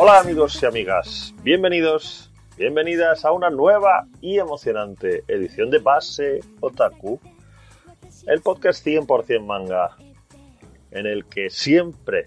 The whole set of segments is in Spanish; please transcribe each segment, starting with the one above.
Hola amigos y amigas, bienvenidas a una nueva y emocionante edición de Base Otaku, el podcast 100% manga, en el que siempre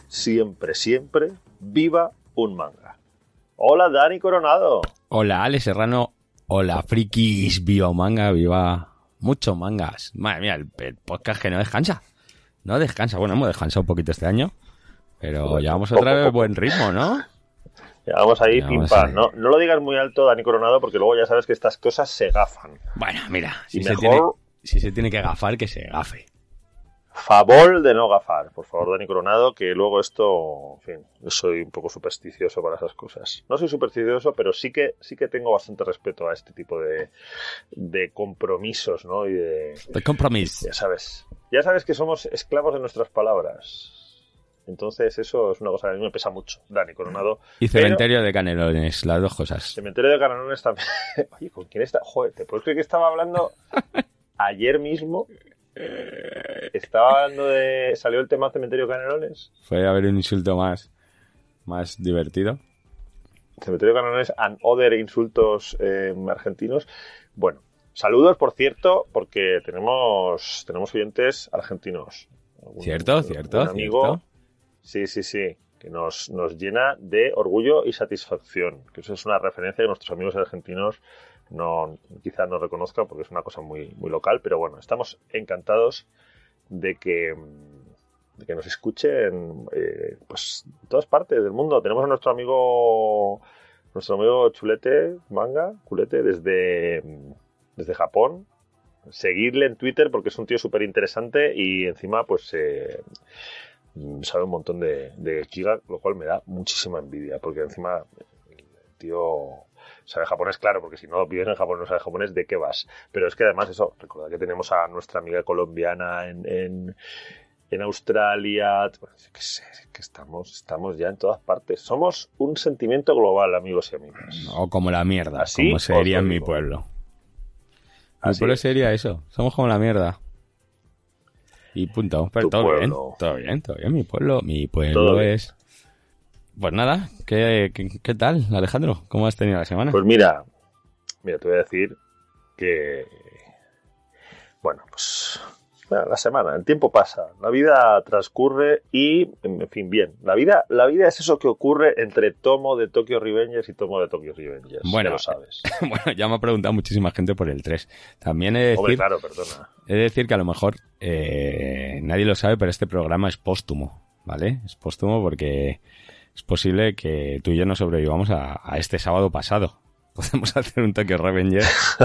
viva un manga. Hola Dani Coronado. Hola Alex Serrano, hola frikis, viva un manga, viva muchos mangas. Madre mía, el podcast que no descansa. Bueno, hemos descansado un poquito este año, pero bueno, llevamos otra vez buen ritmo, ¿no? Llevamos ahí pim pam. No lo digas muy alto, Dani Coronado, porque luego ya sabes que estas cosas se gafan. Bueno, mira, si se tiene que gafar, que se gafe. Favor de no gafar, por favor, Dani Coronado, que luego esto, en fin, yo soy un poco supersticioso para esas cosas. No soy supersticioso, pero sí que tengo bastante respeto a este tipo de compromisos, ¿no? Y de compromiso. Ya sabes que somos esclavos de nuestras palabras. Entonces eso es una cosa que a mí me pesa mucho, Dani Coronado. Y Cementerio de Canelones, las dos cosas. Cementerio de Canelones también. Oye, ¿con quién está? Joder, ¿te puedes creer que estaba hablando ayer mismo? Estaba hablando de... ¿Salió el tema Cementerio de Canelones? Fue a haber un insulto más divertido. Cementerio de Canelones and other insultos argentinos. Bueno, saludos, por cierto, porque tenemos oyentes argentinos. Cierto. Un amigo... ¿Cierto? Sí, que nos llena de orgullo y satisfacción. Que eso es una referencia que nuestros amigos argentinos quizás no reconozcan porque es una cosa muy, muy local, pero bueno, estamos encantados de que nos escuchen pues en todas partes del mundo. Tenemos a nuestro amigo Chulete, Manga, Culete, desde Japón. Seguirle en Twitter porque es un tío súper interesante y encima pues sabe un montón de giga, lo cual me da muchísima envidia, porque encima el tío sabe japonés, claro, porque si no vives en Japón y no sabes japonés, ¿de qué vas? Pero es que además eso, recordad que tenemos a nuestra amiga colombiana en Australia, que estamos ya en todas partes. Somos un sentimiento global, amigos y amigas. O como la mierda, ¿así? Como sería en mi pueblo. Mi pueblo sería eso, somos como la mierda. Y punto, pero todo bien, mi pueblo es... Pues nada, ¿qué tal, Alejandro? ¿Cómo has tenido la semana? Pues mira, te voy a decir que... Bueno, la semana, el tiempo pasa, la vida transcurre y, en fin, bien. La vida es eso que ocurre entre tomo de Tokyo Revengers y tomo de Tokyo Revengers, bueno, ya lo sabes. Bueno, ya me ha preguntado muchísima gente por el 3. También he de decir... Hombre, claro, perdona. He de decir que a lo mejor nadie lo sabe, pero este programa es póstumo, ¿vale? Es póstumo porque es posible que tú y yo no sobrevivamos a este sábado pasado. Podemos hacer un Tokyo Revenger.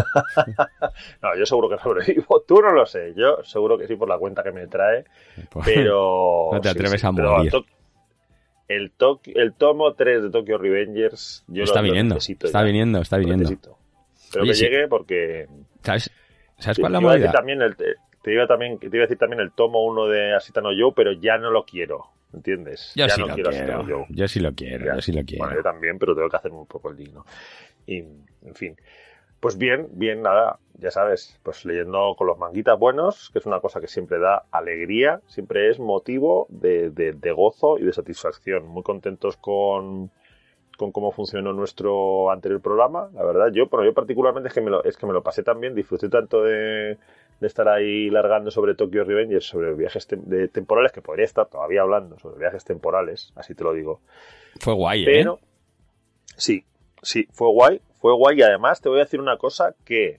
No, yo seguro que sobrevivo. Tú no lo sé. Yo seguro que sí por la cuenta que me trae. Pero... No te atreves a morir. El tomo 3 de Tokyo Revengers... Yo está lo viniendo. necesito. Está viniendo. Necesito. Pero oye, que llegue porque... ¿Sabes cuál es la movida? Te iba a decir también el tomo 1 de Ashita no Joe, pero ya no lo quiero. ¿Entiendes? Yo ya sí no lo quiero quiero. Yo sí lo quiero. Bueno, yo también, pero tengo que hacerme un poco el digno. Y, en fin. Pues bien, nada, ya sabes, pues leyendo con los manguitas buenos, que es una cosa que siempre da alegría, siempre es motivo de gozo y de satisfacción. Muy contentos con cómo funcionó nuestro anterior programa, la verdad. Yo particularmente es que me lo pasé tan bien, disfruté tanto de estar ahí largando sobre Tokyo Revengers, sobre viajes temporales, que podría estar todavía hablando sobre viajes temporales, así te lo digo. Fue guay, pero, sí, fue guay y además te voy a decir una cosa que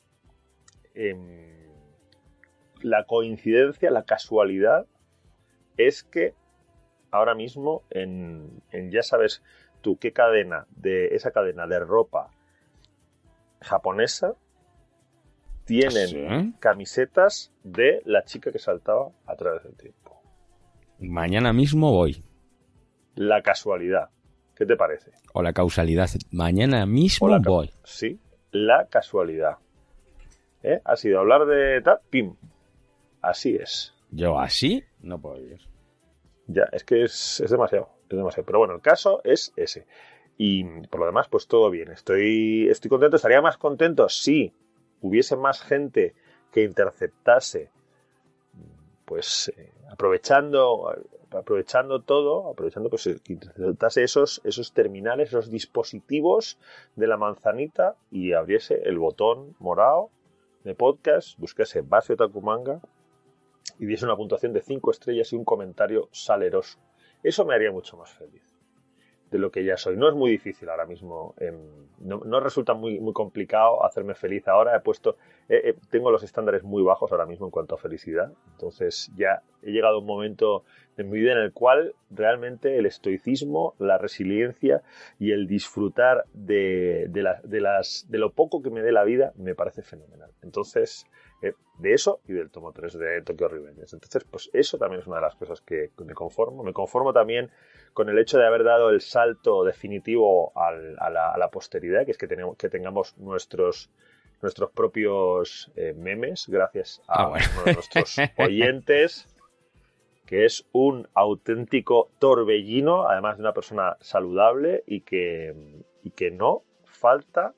la coincidencia, la casualidad es que ahora mismo en ya sabes tú qué esa cadena de ropa japonesa tienen camisetas de la chica que saltaba a través del tiempo. Mañana mismo voy. La casualidad. ¿Qué te parece? O la causalidad. Mañana mismo voy. Sí, la casualidad. Ha sido hablar de tal, pim. Así es. Yo así no puedo ir. Ya, es que es demasiado. Pero bueno, el caso es ese. Y por lo demás, pues todo bien. Estoy contento. Estaría más contento si hubiese más gente que interceptase, pues aprovechando aprovechando pues que intentase esos terminales, esos dispositivos de la manzanita y abriese el botón morado de podcast, buscase Base Otaku Manga y diese una puntuación de 5 estrellas y un comentario saleroso. Eso me haría mucho más feliz de lo que ya soy. No es muy difícil ahora mismo, no resulta muy complicado hacerme feliz ahora. Tengo los estándares muy bajos ahora mismo en cuanto a felicidad, entonces ya he llegado a un momento de mi vida en el cual realmente el estoicismo, la resiliencia y el disfrutar de lo poco que me dé la vida me parece fenomenal. Entonces, de eso y del tomo 3 de Tokyo Revengers. Entonces, pues eso también es una de las cosas que me conformo. Me conformo también con el hecho de haber dado el salto definitivo a la posteridad, que es que tengamos nuestros propios memes, gracias a uno de nuestros oyentes, que es un auténtico torbellino, además de una persona saludable y que no falta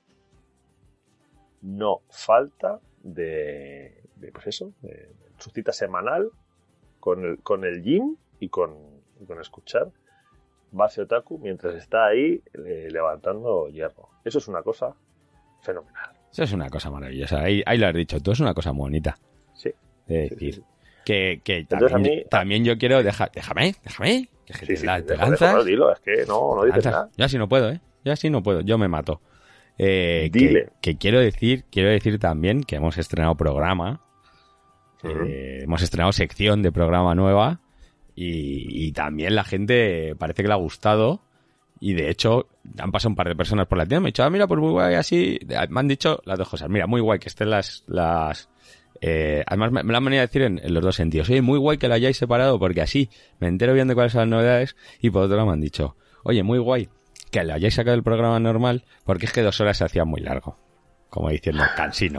de pues eso, de su cita semanal con el gym y con escuchar Base Otaku mientras está ahí levantando hierro. Eso es una cosa fenomenal. Eso es una cosa maravillosa. Ahí lo has dicho tú, es una cosa muy bonita. Sí. Es decir, sí. Que también yo quiero... Déjame. Que te lanzas. No, dilo, es que no dices nada. Yo así no puedo, ¿eh? Yo me mato. Dile. Que quiero decir también que hemos estrenado programa. Hemos estrenado sección de programa nueva. Y también la gente parece que le ha gustado. Y de hecho, han pasado un par de personas por la tienda. Me han dicho, mira, pues muy guay, así. Me han dicho las dos cosas. Mira, muy guay que estén las además me lo han venido a decir en los dos sentidos. Oye, muy guay que lo hayáis separado porque así me entero bien de cuáles son las novedades. Y por otro lado me han dicho, oye, muy guay que lo hayáis sacado del programa normal porque es que 2 horas se hacía muy largo. Como diciendo, cansino.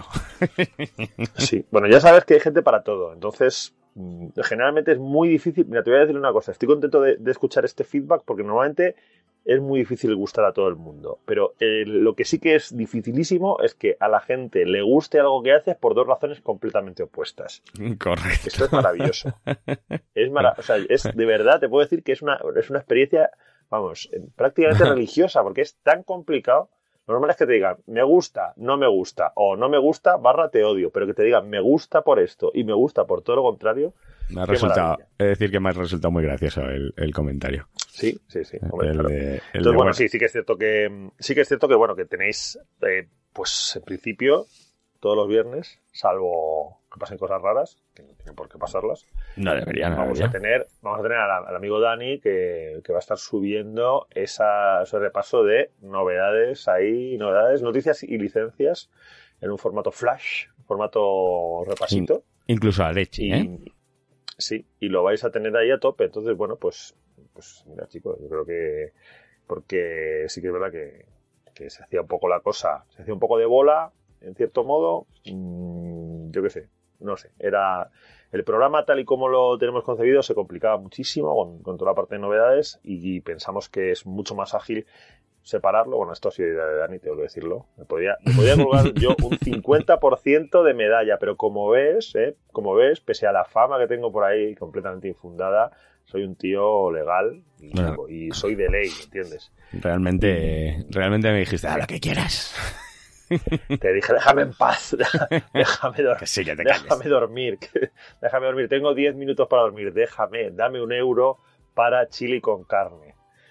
Sí, bueno, ya sabes que hay gente para todo. Entonces, generalmente es muy difícil. Mira, te voy a decir una cosa. Estoy contento de escuchar este feedback porque normalmente es muy difícil gustar a todo el mundo. Pero lo que sí que es dificilísimo es que a la gente le guste algo que haces por 2 razones completamente opuestas. Correcto. Esto es maravilloso. O sea, de verdad, te puedo decir que es una experiencia, vamos, prácticamente religiosa, porque es tan complicado. Lo normal es que te digan, me gusta, no me gusta, o no me gusta, / te odio, pero que te digan, me gusta por esto y me gusta por todo lo contrario. Me ha resultado, es decir, que me ha resultado muy gracioso el comentario. Sí. Hombre, claro. Entonces, bueno, sí que es cierto que bueno, que tenéis, pues en principio, todos los viernes, salvo que pasen cosas raras, que no tienen por qué pasarlas. No deberían. Vamos a tener al amigo Dani que va a estar subiendo ese repaso de novedades, noticias y licencias en un formato flash, formato repasito. Incluso a leche, Sí, y lo vais a tener ahí a tope. Entonces, bueno, pues mira, chicos, yo creo que porque sí que es verdad que se hacía un poco la cosa, se hacía un poco de bola, en cierto modo, yo qué sé, no sé, era el programa tal y como lo tenemos concebido se complicaba muchísimo con toda la parte de novedades y pensamos que es mucho más ágil separarlo. Bueno, esto ha sido idea de Dani, tengo que decirlo. Me podía colgar yo un 50% de medalla, pero como ves, pese a la fama que tengo por ahí completamente infundada, soy un tío legal y soy de ley, ¿entiendes? Realmente me dijiste, haz lo que quieras. Te dije, déjame en paz, déjame dormir. Déjame dormir, tengo 10 minutos para dormir, dame €1 para chili con carne.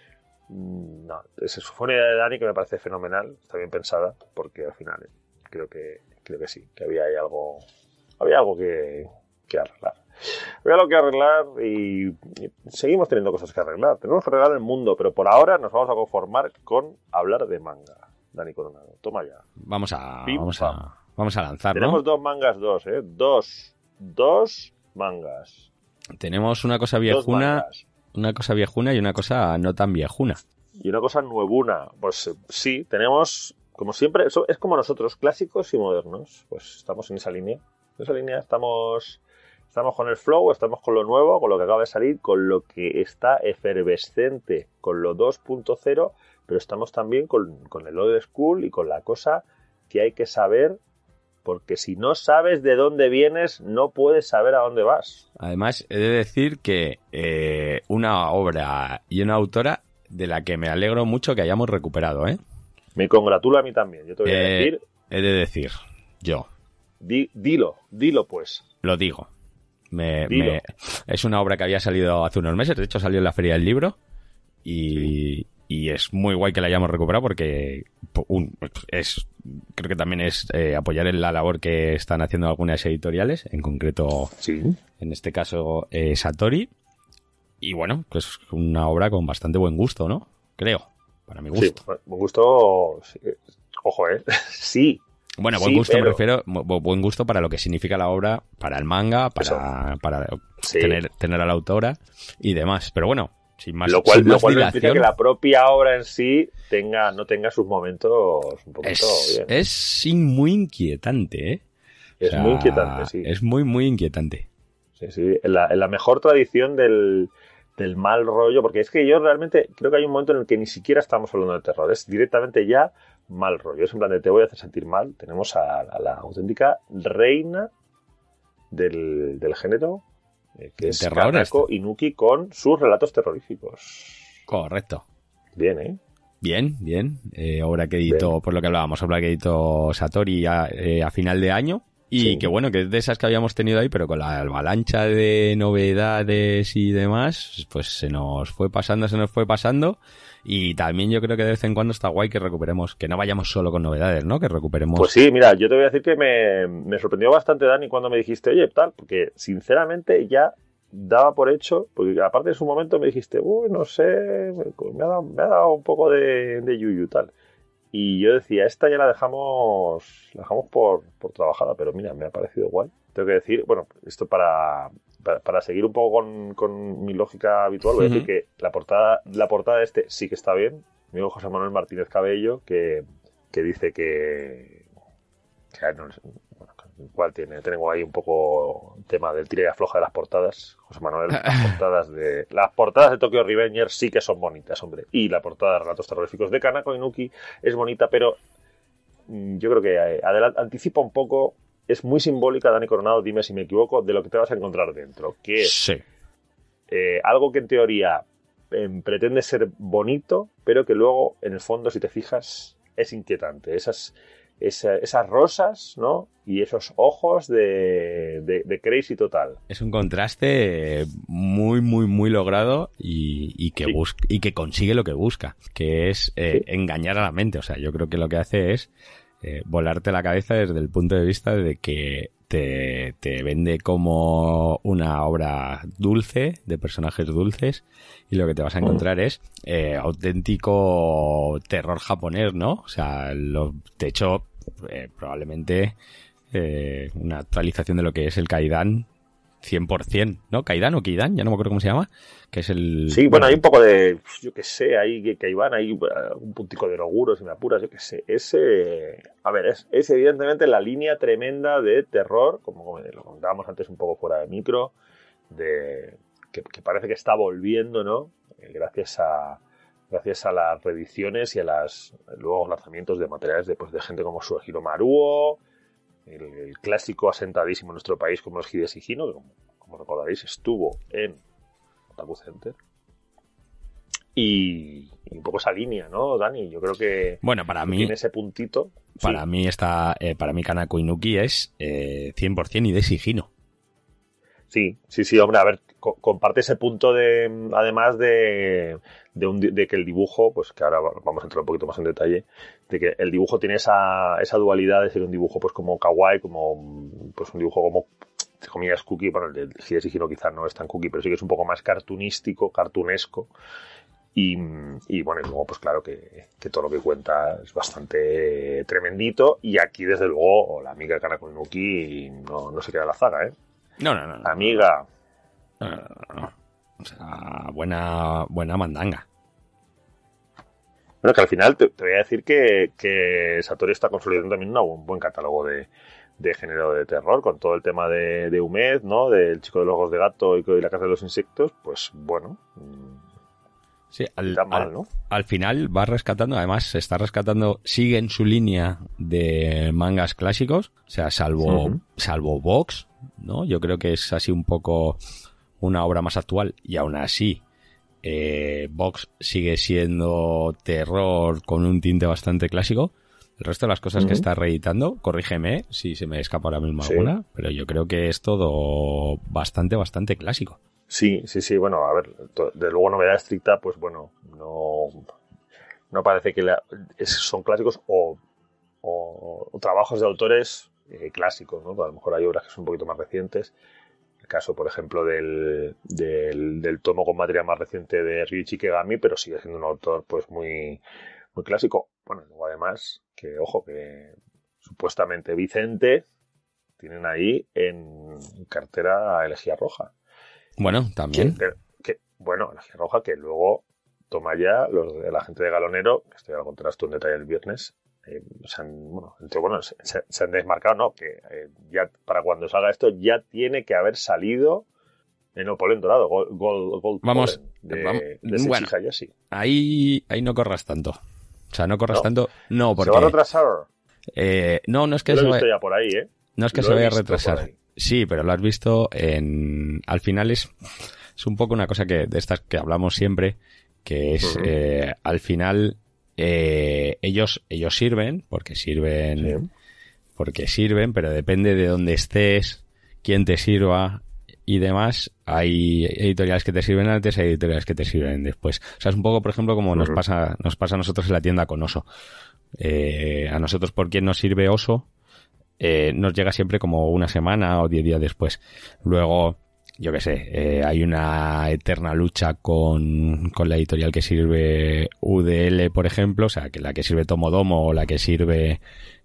No, eso fue una idea de Dani que me parece fenomenal, está bien pensada, porque al final creo que sí, que había algo que arreglar. Había algo que arreglar y seguimos teniendo cosas que arreglar. Tenemos que arreglar el mundo, pero por ahora nos vamos a conformar con hablar de manga. Dani Coronado, toma ya. Vamos a lanzar, Tenemos ¿no? 2 mangas, dos mangas. Tenemos una cosa viejuna. Una cosa viejuna y una cosa no tan viejuna. Y una cosa nuevuna. Pues sí, tenemos, como siempre, es como nosotros, clásicos y modernos. Pues estamos en esa línea. En esa línea estamos con el flow, estamos con lo nuevo, con lo que acaba de salir, con lo que está efervescente, con lo 2.0, pero estamos también con el old school y con la cosa que hay que saber porque si no sabes de dónde vienes, no puedes saber a dónde vas. Además, he de decir que una obra y una autora de la que me alegro mucho que hayamos recuperado, ¿eh? Me congratulo a mí también. Yo te voy a decir... He de decir, yo. Dilo pues. Lo digo. Es una obra que había salido hace unos meses, de hecho salió en la Feria del Libro y es muy guay que la hayamos recuperado porque creo que también es apoyar en la labor que están haciendo algunas editoriales, en concreto, en este caso, Satori. Y bueno, que es una obra con bastante buen gusto, ¿no? Creo, para mi gusto. Sí, buen gusto, sí. Ojo, sí. Bueno, buen gusto me refiero, buen gusto para lo que significa la obra, para el manga, para tener a la autora y demás. Pero bueno, sin más, lo cual dilación, no implica que la propia obra en sí no tenga sus momentos un poquito bien. Es muy inquietante, ¿eh? Es muy inquietante, sí. Es muy, muy inquietante. Sí. En la mejor tradición del mal rollo, porque es que yo realmente creo que hay un momento en el que ni siquiera estamos hablando de terror, es directamente ya mal rollo. Es en plan de te voy a hacer sentir mal. Tenemos a la auténtica reina del género, que es Kanako Inuki, con sus relatos terroríficos. Correcto. Bien, ¿eh? Bien. Obra que editó, por lo que hablábamos, obra que editó Satori a final de año. Y que bueno, que es de esas que habíamos tenido ahí, pero con la avalancha de novedades y demás, pues se nos fue pasando. Y también yo creo que de vez en cuando está guay que recuperemos, que no vayamos solo con novedades, ¿no? Que recuperemos... Pues sí, mira, yo te voy a decir que me sorprendió bastante, Dani, cuando me dijiste, oye, tal, porque sinceramente ya daba por hecho, porque aparte en su momento me dijiste, no sé, me ha dado un poco de yuyu, tal. Y yo decía, esta ya la dejamos por trabajada, pero mira, me ha parecido guay. Tengo que decir, bueno, esto para seguir un poco con mi lógica habitual, voy a decir que la portada de este sí que está bien. Mi amigo José Manuel Martínez Cabello, que dice que no, bueno, igual tengo ahí un poco el tema del tira y afloja de las portadas. José Manuel, las portadas de Tokyo Revengers sí que son bonitas, hombre. Y la portada de Relatos Terroríficos de Kanako Inuki es bonita, pero yo creo que anticipa un poco. Es muy simbólica, Dani Coronado, dime si me equivoco, de lo que te vas a encontrar dentro. Que es algo que en teoría pretende ser bonito, pero que luego, en el fondo, si te fijas, es inquietante. Esas rosas, ¿no? Y esos ojos de crazy total. Es un contraste muy, muy, muy logrado y que consigue lo que busca, que es engañar a la mente. O sea, yo creo que lo que hace es volarte la cabeza desde el punto de vista de que te vende como una obra dulce, de personajes dulces, y lo que te vas a encontrar es auténtico terror japonés, ¿no? O sea, de hecho, probablemente una actualización de lo que es el Kaidan 100%, ¿no? Kaidan o Keidan, ya no me acuerdo cómo se llama, que es el... Sí, bueno, hay un poco de, yo qué sé, hay Kaiban, hay un puntico de Noguro, si me apuras, yo qué sé. Es evidentemente la línea tremenda de terror, como lo contábamos antes un poco fuera de micro, que parece que está volviendo, ¿no? Gracias a las reediciones y a los nuevos lanzamientos de materiales de gente como Suehiro Maruo, el clásico asentadísimo en nuestro país como es Hideshi Hino, que como recordaréis estuvo en Otaku Center. Y un poco esa línea, ¿no, Dani? Yo creo que bueno, para mí tiene ese puntito. Para mí Kanako Inuki es 100% Hideshi Hino. Sí, hombre, a ver, comparte ese punto además de que el dibujo, pues que ahora vamos a entrar un poquito más en detalle, de que el dibujo tiene esa dualidad de ser un dibujo pues como kawaii, como pues un dibujo como, entre comillas, cookie. Bueno, el de Hideshi Hino quizás no es tan cookie, pero sí que es un poco más cartunesco. Y bueno, y luego pues claro que todo lo que cuenta es bastante tremendito, y aquí desde luego la amiga Kanako Inuki no se queda la zaga, ¿eh? No. Amiga. No. O sea, buena mandanga. Bueno, que al final te voy a decir que Satori está consolidando también un buen catálogo de género de terror, con todo el tema de Umed, ¿no? Del chico de los ojos de gato y la casa de los insectos, pues bueno. Sí, al final va rescatando, además se está rescatando, sigue en su línea de mangas clásicos, o sea, salvo Vox, ¿no? Yo creo que es así un poco una obra más actual, y aún así Vox sigue siendo terror con un tinte bastante clásico. El resto de las cosas que está reeditando, corrígeme si se me escapa ahora mismo alguna, pero yo creo que es todo bastante clásico. Sí, bueno, a ver, de luego novedad estricta, pues bueno, no parece que son clásicos o trabajos de autores clásicos, ¿no? A lo mejor hay obras que son un poquito más recientes. El caso, por ejemplo, del tomo con material más reciente de Ryuichi Kegami, pero sigue siendo un autor pues muy clásico. Bueno, luego además, que ojo, que supuestamente Vicente tienen ahí en cartera a Elegía Roja. Bueno, también. Elegía Roja, que luego toma ya la gente de Galonero, que esto ya lo contarás tú en detalle el viernes, se han desmarcado, ¿no? Que ya para cuando salga esto ya tiene que haber salido en el polen dorado, Gold vamos, Pollen, de Seiichi Hayashi. Ahí no corras tanto. O sea, no corras tanto. No, porque... ¿Se va a retrasar? No es que lo he visto ya por ahí, ¿eh? No es que se vaya a retrasar. Sí, pero lo has visto al final es un poco una cosa de estas que hablamos siempre, que es al final ellos sirven, porque sirven, pero depende de dónde estés, quién te sirva y demás. Hay editoriales que te sirven antes, hay editoriales que te sirven después. O sea, es un poco, por ejemplo, como nos pasa a nosotros en la tienda con Oso. A nosotros, por quien nos sirve Oso, nos llega siempre como una semana o 10 días después. Luego, yo qué sé, hay una eterna lucha con la editorial que sirve UDL, por ejemplo, o sea, que la que sirve Tomodomo o la que sirve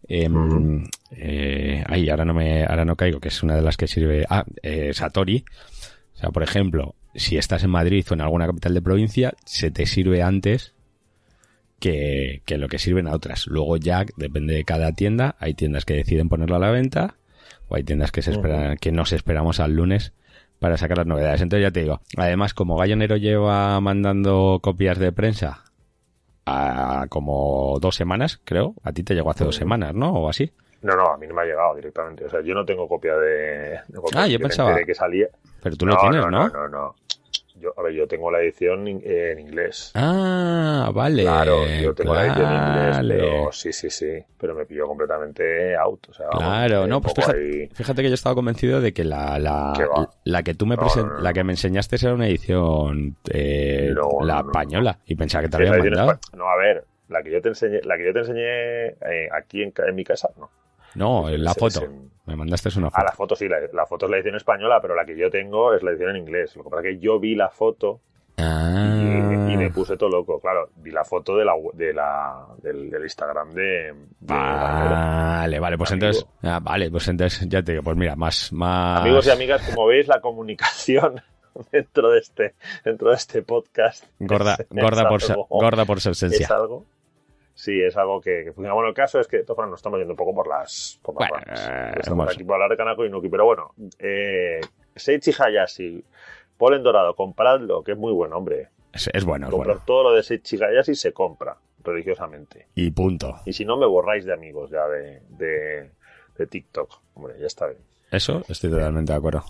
ahora no caigo, que es una de las que sirve Satori. O sea, por ejemplo, si estás en Madrid o en alguna capital de provincia, se te sirve antes que lo que sirven a otras. Luego ya depende de cada tienda. Hay tiendas que deciden ponerlo a la venta o hay tiendas que que nos esperamos al lunes para sacar las novedades. Entonces ya te digo, además como Gallonero lleva mandando copias de prensa a como 2 semanas, creo, a ti te llegó hace 2 semanas, ¿no? O así. No, a mí no me ha llegado directamente. O sea, yo no tengo copia de yo pensaba que salía. Pero tú lo tienes, ¿no? No. Yo tengo la edición en inglés. Ah, vale. Claro, yo tengo la edición en inglés, pero sí. Pero me pilló completamente out. O sea, claro, no, pues fíjate que yo estaba convencido de que la que tú la que me enseñaste era una edición española. Y pensaba que te había mandado. No, a ver, la que yo te enseñé aquí en mi casa, no. No, la foto. Me mandaste una foto. La foto sí, la foto es la edición española, pero la que yo tengo es la edición en inglés. Lo que pasa es que yo vi la foto y me puse todo loco. Claro, vi la foto del Instagram de Vale, pues entonces... pues entonces ya te digo, pues mira, más... Amigos y amigas, como veis, la comunicación dentro de este podcast gorda por su esencia. Es algo... Sí, es algo que funciona. Bueno, el caso es que nos estamos yendo un poco por las ramas. Estamos aquí para hablar de Kanako Inuki, pero bueno, Seiichi Hayashi, Polen Dorado, compradlo, que es muy bueno, hombre. Es bueno. Comprar todo lo de Seiichi Hayashi se compra religiosamente. Y punto. Y si no, me borráis de amigos ya de TikTok. Hombre, ya está bien. Eso, estoy totalmente de acuerdo.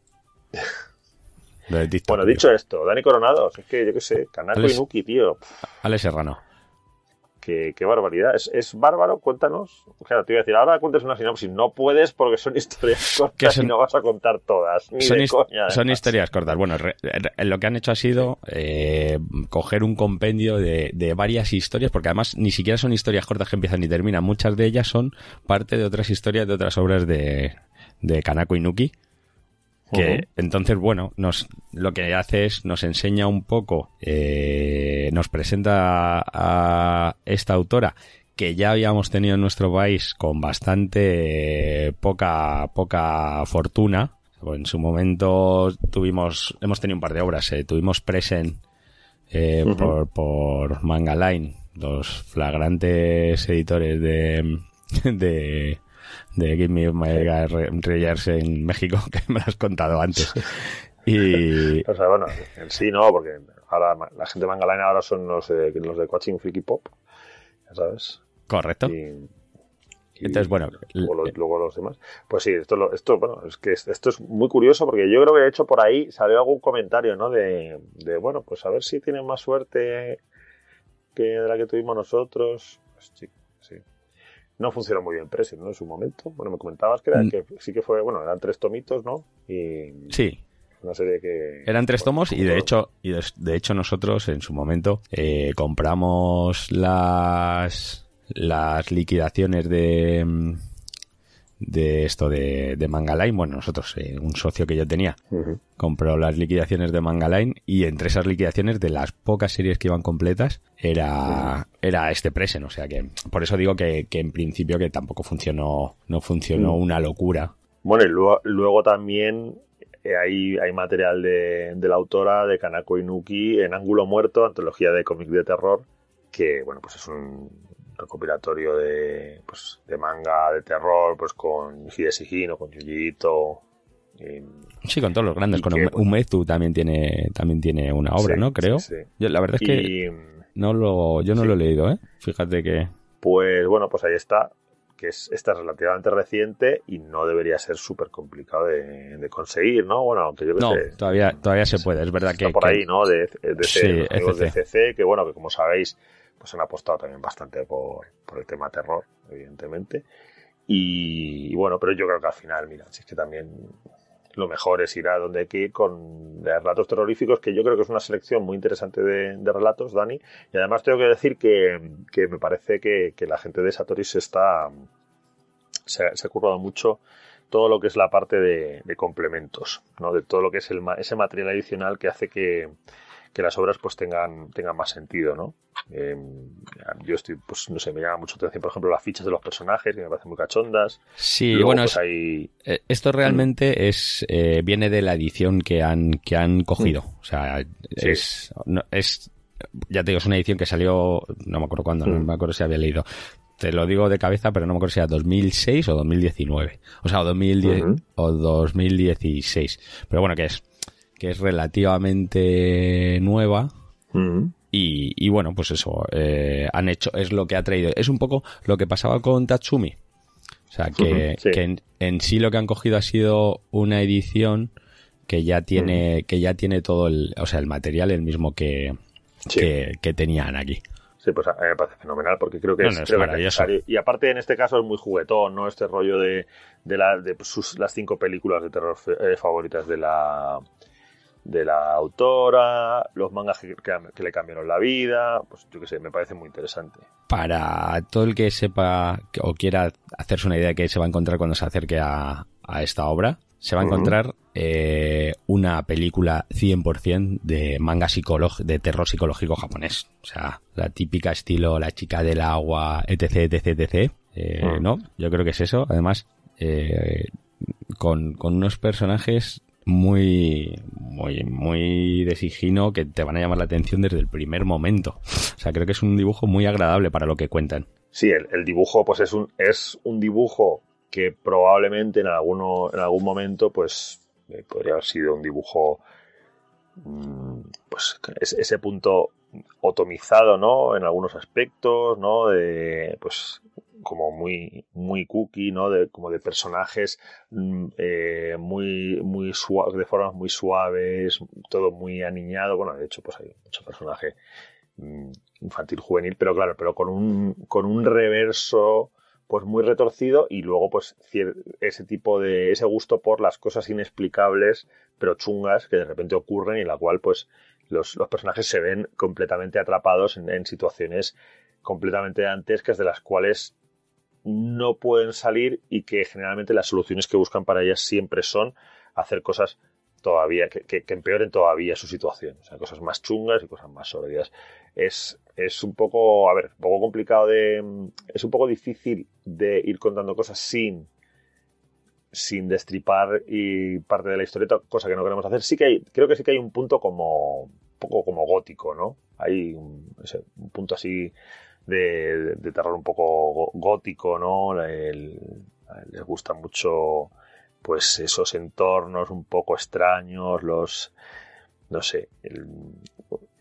De TikTok, bueno, dicho esto, Dani Coronado, es que yo qué sé, Kanako Inuki, tío. Ale Serrano. Qué barbaridad. ¿Es bárbaro? Cuéntanos. Claro, te iba a decir, ahora cuentes una sinopsis. No puedes porque son historias cortas y no vas a contar todas. Son historias cortas. Bueno, lo que han hecho ha sido coger un compendio de varias historias, porque además ni siquiera son historias cortas que empiezan y terminan. Muchas de ellas son parte de otras historias de otras obras de Kanako Inuki. Que entonces, bueno, lo que hace es nos enseña un poco, nos presenta a esta autora que ya habíamos tenido en nuestro país con bastante poca fortuna. En su momento hemos tenido un par de obras, tuvimos Present por Manga Line, los flagrantes editores de Give Me My Reyes en México, que me lo has contado antes. Y... O sea, bueno, en sí no, porque ahora la gente de Manga Line ahora son los de Coaching Freaky Pop, ya sabes. Correcto. Entonces, bueno, luego los demás. Pues sí, bueno, es que esto es muy curioso porque yo creo que de hecho por ahí salió algún comentario, ¿no? De bueno, pues a ver si tienen más suerte que de la que tuvimos nosotros. Pues sí. No funcionó muy bien Pressing, ¿no? En su momento. Bueno, me comentabas que sí que fue, bueno, eran 3 tomitos, ¿no? Y sí. Una serie que... Eran 3 tomos y de hecho nosotros en su momento compramos las liquidaciones de esto de Manga Line. Bueno, nosotros, un socio que yo tenía, compró las liquidaciones de Manga Line y entre esas liquidaciones, de las pocas series que iban completas, era este Presen. O sea que, por eso digo que en principio que tampoco no funcionó una locura. Bueno, y luego también hay material de la autora de Kanako Inuki en Ángulo Muerto, antología de cómic de terror, que, bueno, pues es un recopilatorio de manga de terror, pues con Hidesi Hino, con Yujito. Sí, con todos los grandes. Con Umezu también tiene una obra, ¿no? Creo. Sí. Yo, la verdad es que yo no lo he leído, ¿eh? Fíjate que... Pues bueno, pues ahí está. Que esta es relativamente reciente y no debería ser súper complicado de conseguir, ¿no? Bueno, aunque yo creo que... todavía se puede. Es verdad está que... por ahí, ¿no? De sí, amigos de CC, que bueno, que como sabéis, pues han apostado también bastante por el tema terror, evidentemente. Y bueno, pero yo creo que al final, mira, si es que también lo mejor es ir a donde hay que ir con relatos terroríficos, que yo creo que es una selección muy interesante de relatos, Dani. Y además tengo que decir que me parece que la gente de Satori se ha currado mucho todo lo que es la parte de complementos, ¿no? De todo lo que es ese material adicional que hace que las obras pues tengan más sentido, ¿no? Yo estoy, pues no sé, me llama mucho la atención, por ejemplo, las fichas de los personajes, que me parecen muy cachondas. Sí, luego, bueno, pues, esto realmente viene de la edición que han cogido. O sea, sí. Ya te digo, es una edición que salió, no me acuerdo cuándo, no me acuerdo si había leído. Te lo digo de cabeza, pero no me acuerdo si era 2006 o 2019. O sea, o 2010 o 2016. Pero bueno, que es relativamente nueva. Y bueno, pues eso, han hecho, es lo que ha traído. Es un poco lo que pasaba con Tatsumi. O sea, que en sí lo que han cogido ha sido una edición que ya tiene todo el material, el mismo que tenían aquí. Sí, pues me parece fenomenal porque creo que es necesario. Y aparte en este caso es muy juguetón, ¿no? Este rollo de las 5 películas de terror favoritas de la autora, los mangas que le cambiaron la vida, pues yo qué sé, me parece muy interesante. Para todo el que sepa o quiera hacerse una idea de qué se va a encontrar cuando se acerque a esta obra, se va a encontrar una película 100% de manga de terror psicológico japonés. O sea, la típica estilo La chica del agua, etc, etc, etc. ¿No? Yo creo que es eso. Además, con unos personajes muy muy muy de signo que te van a llamar la atención desde el primer momento. O sea, creo que es un dibujo muy agradable para lo que cuentan. Sí, el dibujo pues es un dibujo que probablemente en algún momento pues podría haber sido un dibujo pues ese punto otomizado, ¿no? En algunos aspectos, ¿no? De pues como muy muy cookie, ¿no? Como de personajes muy muy de formas muy suaves, todo muy aniñado. Bueno, de hecho pues hay mucho personaje infantil juvenil, pero claro, pero con un reverso pues muy retorcido y luego pues ese gusto por las cosas inexplicables pero chungas que de repente ocurren y en la cual pues los personajes se ven completamente atrapados en situaciones completamente dantescas de las cuales no pueden salir y que generalmente las soluciones que buscan para ellas siempre son hacer cosas todavía que empeoren todavía su situación, o sea, cosas más chungas y cosas más sórdidas. Es un poco, un poco complicado es un poco difícil de ir contando cosas sin destripar y parte de la historieta, cosa que no queremos hacer. Creo que sí que hay un punto un poco como gótico, ¿no? Hay un punto así de terror un poco gótico, ¿no? Les gusta mucho pues esos entornos un poco extraños, no sé,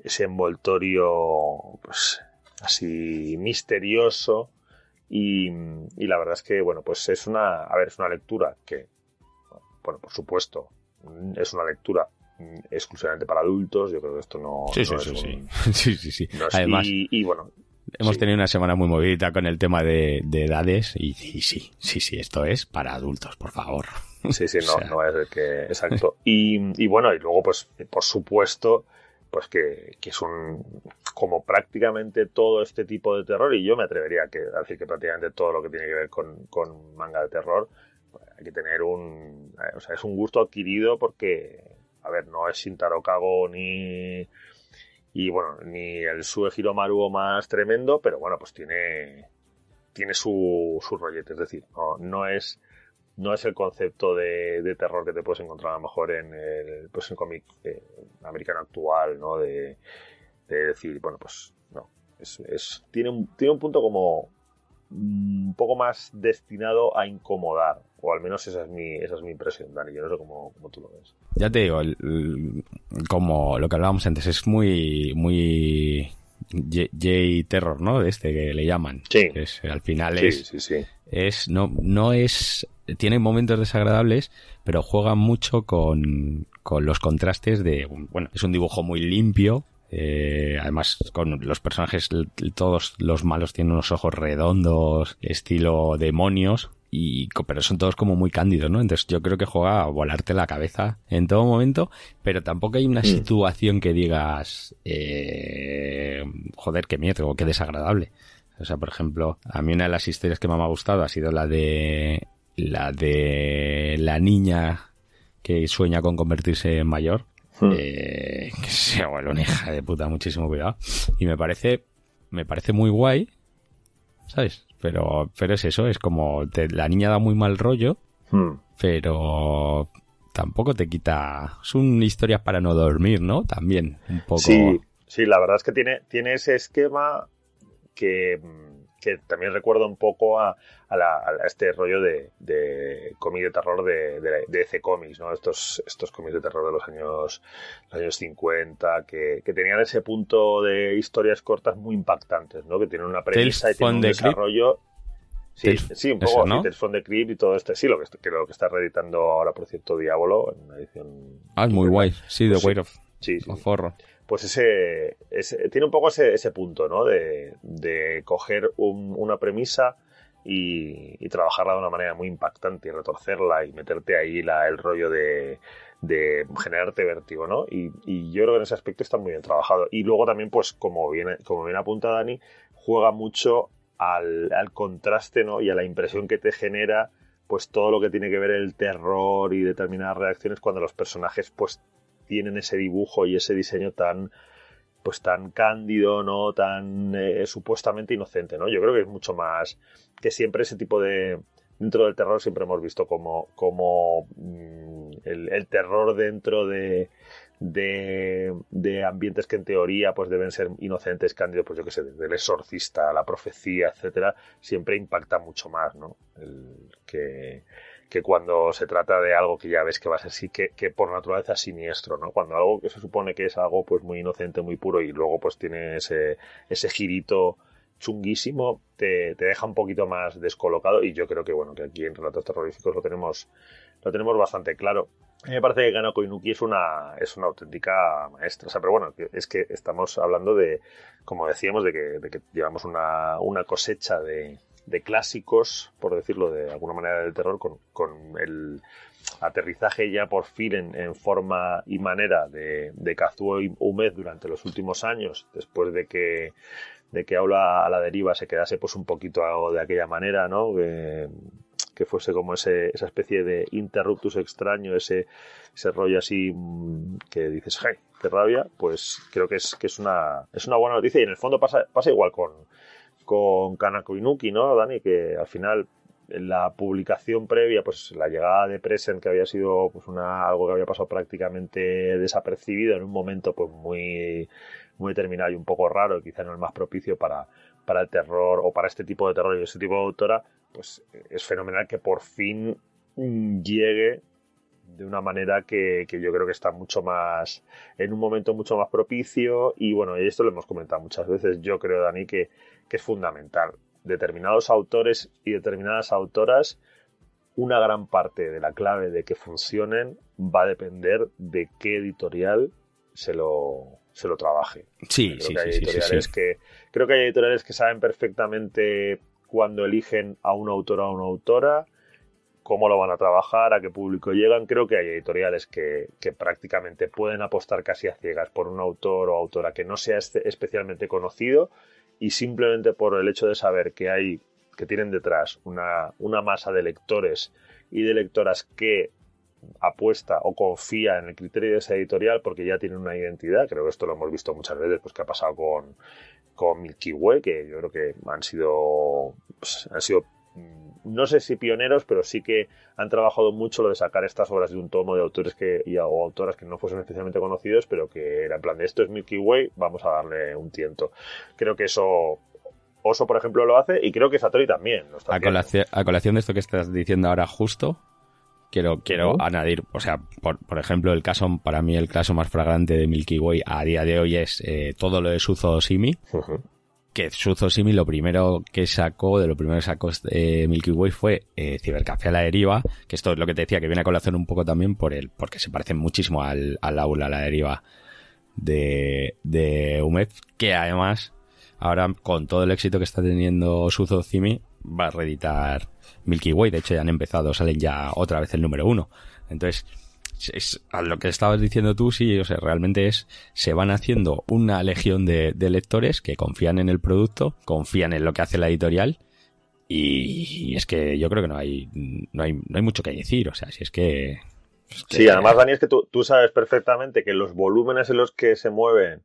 ese envoltorio pues así misterioso y la verdad es que bueno, pues es una lectura que, bueno, por supuesto es una lectura exclusivamente para adultos. Yo creo que esto no sí. no es, además y bueno, hemos tenido una semana muy movidita con el tema de edades y sí, esto es para adultos, por favor. Sí, no es el que... Exacto. Y bueno, y luego, pues, por supuesto, pues que es como prácticamente todo este tipo de terror, y yo me atrevería a decir que prácticamente todo lo que tiene que ver con manga de terror, pues, hay que tener es un gusto adquirido porque, a ver, no es Shintaro Kago ni el Sue Hiromaru más tremendo, pero bueno, pues tiene su rollete, es decir, no es el concepto de terror que te puedes encontrar a lo mejor en el cómic americano actual, ¿no? De decir, bueno, pues no, tiene un punto como un poco más destinado a incomodar, o al menos esa es mi impresión, Dani. Yo no sé cómo tú lo ves. Ya te digo, como lo que hablábamos antes, es muy J-terror, ¿no? De este que le llaman. Sí. Que al final sí. No es... Tiene momentos desagradables, pero juega mucho con los contrastes de... Bueno, es un dibujo muy limpio. Además, con los personajes, todos los malos tienen unos ojos redondos, estilo demonios, pero son todos como muy cándidos, ¿no? Entonces yo creo que juega a volarte la cabeza en todo momento, pero tampoco hay una situación que digas, joder, qué miedo, qué desagradable. O sea, por ejemplo, a mí una de las historias que más me ha gustado ha sido la de la niña que sueña con convertirse en mayor. Que se vuelve una hija de puta, muchísimo cuidado. Y me parece muy guay, ¿sabes? Pero es eso, es como la niña da muy mal rollo, pero tampoco te quita... Son historias para no dormir, ¿no? También, un poco... Sí, la verdad es que tiene ese esquema que también recuerda un poco a este rollo de cómic de terror de EC Comics, ¿no? Estos cómics de terror de los años 50 que tenían ese punto de historias cortas muy impactantes, ¿no? Que tienen una premisa y tienen un desarrollo. Sí, un poco, ¿no? Tales from the Crypt y todo esto. Sí, lo que está reeditando ahora, por cierto, Diablo, en una edición... es muy guay. Sí, The Weight of Horror. Pues tiene un poco ese punto, ¿no? De coger una premisa y trabajarla de una manera muy impactante y retorcerla y meterte ahí el rollo de generarte vértigo, ¿no? Y yo creo que en ese aspecto está muy bien trabajado. Y luego también, pues como bien apunta Dani, juega mucho al contraste, ¿no? Y a la impresión que te genera pues todo lo que tiene que ver el terror y determinadas reacciones cuando los personajes pues tienen ese dibujo y ese diseño tan cándido, ¿no? Tan supuestamente inocente, ¿no? Yo creo que es mucho más que siempre ese tipo de... Dentro del terror siempre hemos visto como el terror dentro de ambientes que en teoría pues deben ser inocentes, cándidos, pues yo qué sé, desde El Exorcista, La Profecía, etcétera, siempre impacta mucho más, ¿no? Que cuando se trata de algo que ya ves que va a ser sí que por naturaleza siniestro, ¿no? Cuando algo que se supone que es algo pues muy inocente, muy puro y luego pues tiene ese girito chunguísimo, te deja un poquito más descolocado y yo creo que bueno, que aquí en Relatos Terroríficos lo tenemos bastante claro. A mí me parece que Kanako Inuki es una auténtica maestra, o sea, pero bueno, es que estamos hablando de, como decíamos, de que llevamos una cosecha de clásicos, por decirlo de alguna manera, del terror, con el aterrizaje ya por fin en forma y manera de Kazuo Umed durante los últimos años, después de que Aula a la deriva se quedase pues un poquito de aquella manera, ¿no? Que fuese como esa especie de interruptus extraño, ese rollo así que dices, hey, qué rabia, pues creo que es una buena noticia y en el fondo pasa igual con Kanako Inuki, ¿no, Dani? Que al final en la publicación previa, pues la llegada de Present, que había sido pues algo que había pasado prácticamente desapercibido en un momento pues muy muy determinado y un poco raro, quizá no el más propicio para el terror o para este tipo de terror y este tipo de autora, pues es fenomenal que por fin llegue de una manera que yo creo que está mucho más, en un momento mucho más propicio. Y bueno, y esto lo hemos comentado muchas veces, yo creo, Dani, que es fundamental. Determinados autores y determinadas autoras, una gran parte de la clave de que funcionen va a depender de qué editorial se lo trabaje. Sí, Creo que hay editoriales que saben perfectamente cuando eligen a un autor o a una autora, cómo lo van a trabajar, a qué público llegan. Creo que hay editoriales que prácticamente pueden apostar casi a ciegas por un autor o autora que no sea especialmente conocido, y simplemente por el hecho de saber que tienen detrás una masa de lectores y de lectoras que apuesta o confía en el criterio de esa editorial porque ya tienen una identidad. Creo que esto lo hemos visto muchas veces, pues que ha pasado con Milky Way, que yo creo que han sido no sé si pioneros, pero sí que han trabajado mucho lo de sacar estas obras de un tomo de autores o autoras que no fuesen especialmente conocidos, pero que era en plan de esto es Milky Way, vamos a darle un tiento. Creo que eso Oso, por ejemplo, lo hace, y creo que Satori también lo está haciendo. A colación de esto que estás diciendo ahora justo, quiero añadir, o sea, por ejemplo, para mí el caso más flagrante de Milky Way a día de hoy es todo lo de Suzo Simi. Que Suzo Simi lo primero que sacó Milky Way fue Cibercafé a la deriva, que esto es lo que te decía, que viene a colación un poco también porque se parecen muchísimo al aula a la deriva de UMED, que además ahora con todo el éxito que está teniendo Suzo Simi va a reeditar Milky Way. De hecho ya han empezado, salen ya otra vez el número 1. Entonces, es a lo que estabas diciendo tú, sí, o sea, realmente se van haciendo una legión de lectores que confían en el producto, confían en lo que hace la editorial, y es que yo creo que no hay mucho que decir, o sea, si es que... Sí, además, Dani, es que tú sabes perfectamente que los volúmenes en los que se mueven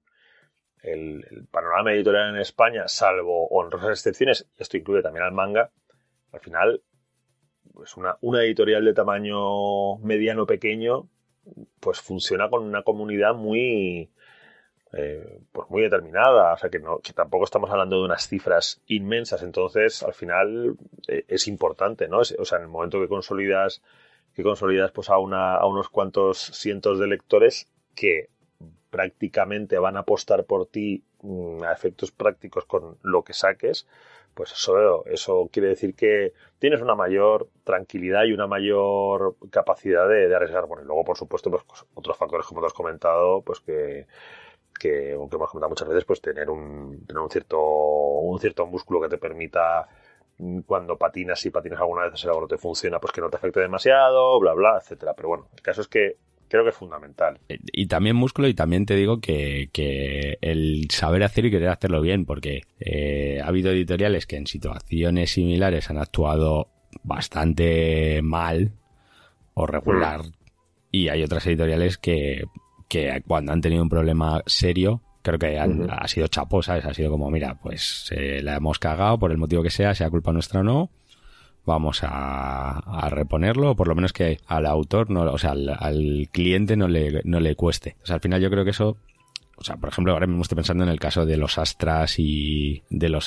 el panorama editorial en España, salvo honrosas excepciones, y esto incluye también al manga, al final, pues una editorial de tamaño mediano pequeño, pues funciona con una comunidad muy pues muy determinada, o sea que tampoco estamos hablando de unas cifras inmensas. Entonces al final es importante, ¿no? O sea, en el momento que consolidas pues a unos cuantos cientos de lectores que prácticamente van a apostar por ti a efectos prácticos con lo que saques, pues eso quiere decir que tienes una mayor tranquilidad y una mayor capacidad de arriesgar. Bueno, y luego, por supuesto, pues otros factores, como te has comentado, pues que aunque hemos comentado muchas veces, pues tener un cierto músculo que te permita, cuando patinas alguna vez algo no te funciona, pues que no te afecte demasiado, bla, bla, etcétera. Pero bueno, el caso es que creo que es fundamental. Y también músculo, y también te digo que el saber hacer y querer hacerlo bien, porque ha habido editoriales que en situaciones similares han actuado bastante mal o regular, y hay otras editoriales que cuando han tenido un problema serio, creo que ha sido chapo, ¿sabes? Ha sido como, mira, pues la hemos cagado por el motivo que sea culpa nuestra o no, vamos a reponerlo, o por lo menos que al autor, no, o sea, al cliente no le cueste. O sea, al final yo creo que eso, o sea, por ejemplo, ahora mismo estoy pensando en el caso de los Astras y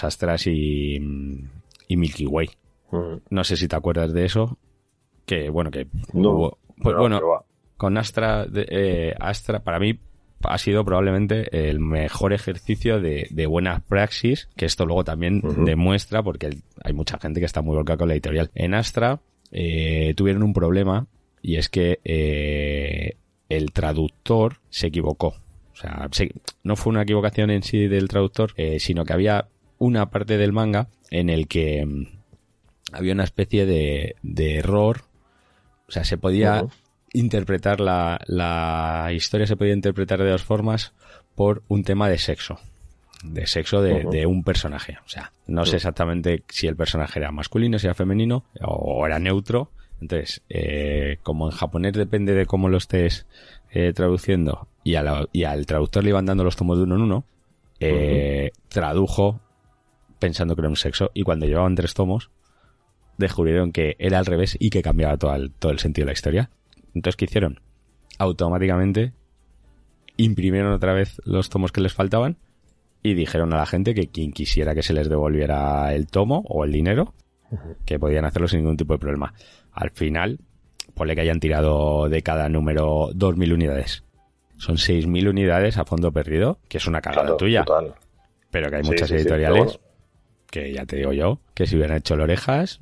Milky Way. No sé si te acuerdas de eso, que bueno, que no, hubo, pues bueno, con Astra para mí ha sido probablemente el mejor ejercicio de buena praxis, que esto luego también demuestra, porque hay mucha gente que está muy volcada con la editorial. En Astra tuvieron un problema, y es que el traductor se equivocó. O sea, no fue una equivocación en sí del traductor, sino que había una parte del manga en el que había una especie de error. O sea, se podía interpretar la historia, se podía interpretar de dos formas por un tema de sexo de un personaje. O sea, no sé exactamente si el personaje era masculino, si era femenino o era neutro. Entonces, como en japonés depende de cómo lo estés traduciendo, y al traductor le iban dando los tomos de uno en uno, tradujo pensando que era un sexo, y cuando llevaban 3 tomos descubrieron que era al revés y que cambiaba todo el sentido de la historia. Entonces, ¿qué hicieron? Automáticamente imprimieron otra vez los tomos que les faltaban y dijeron a la gente que quien quisiera que se les devolviera el tomo o el dinero, que podían hacerlo sin ningún tipo de problema. Al final, ponle que hayan tirado de cada número 2.000 unidades. Son 6.000 unidades a fondo perdido, que es una cagada tuya. Total. Pero que hay muchas editoriales que ya te digo yo, que si hubieran hecho orejas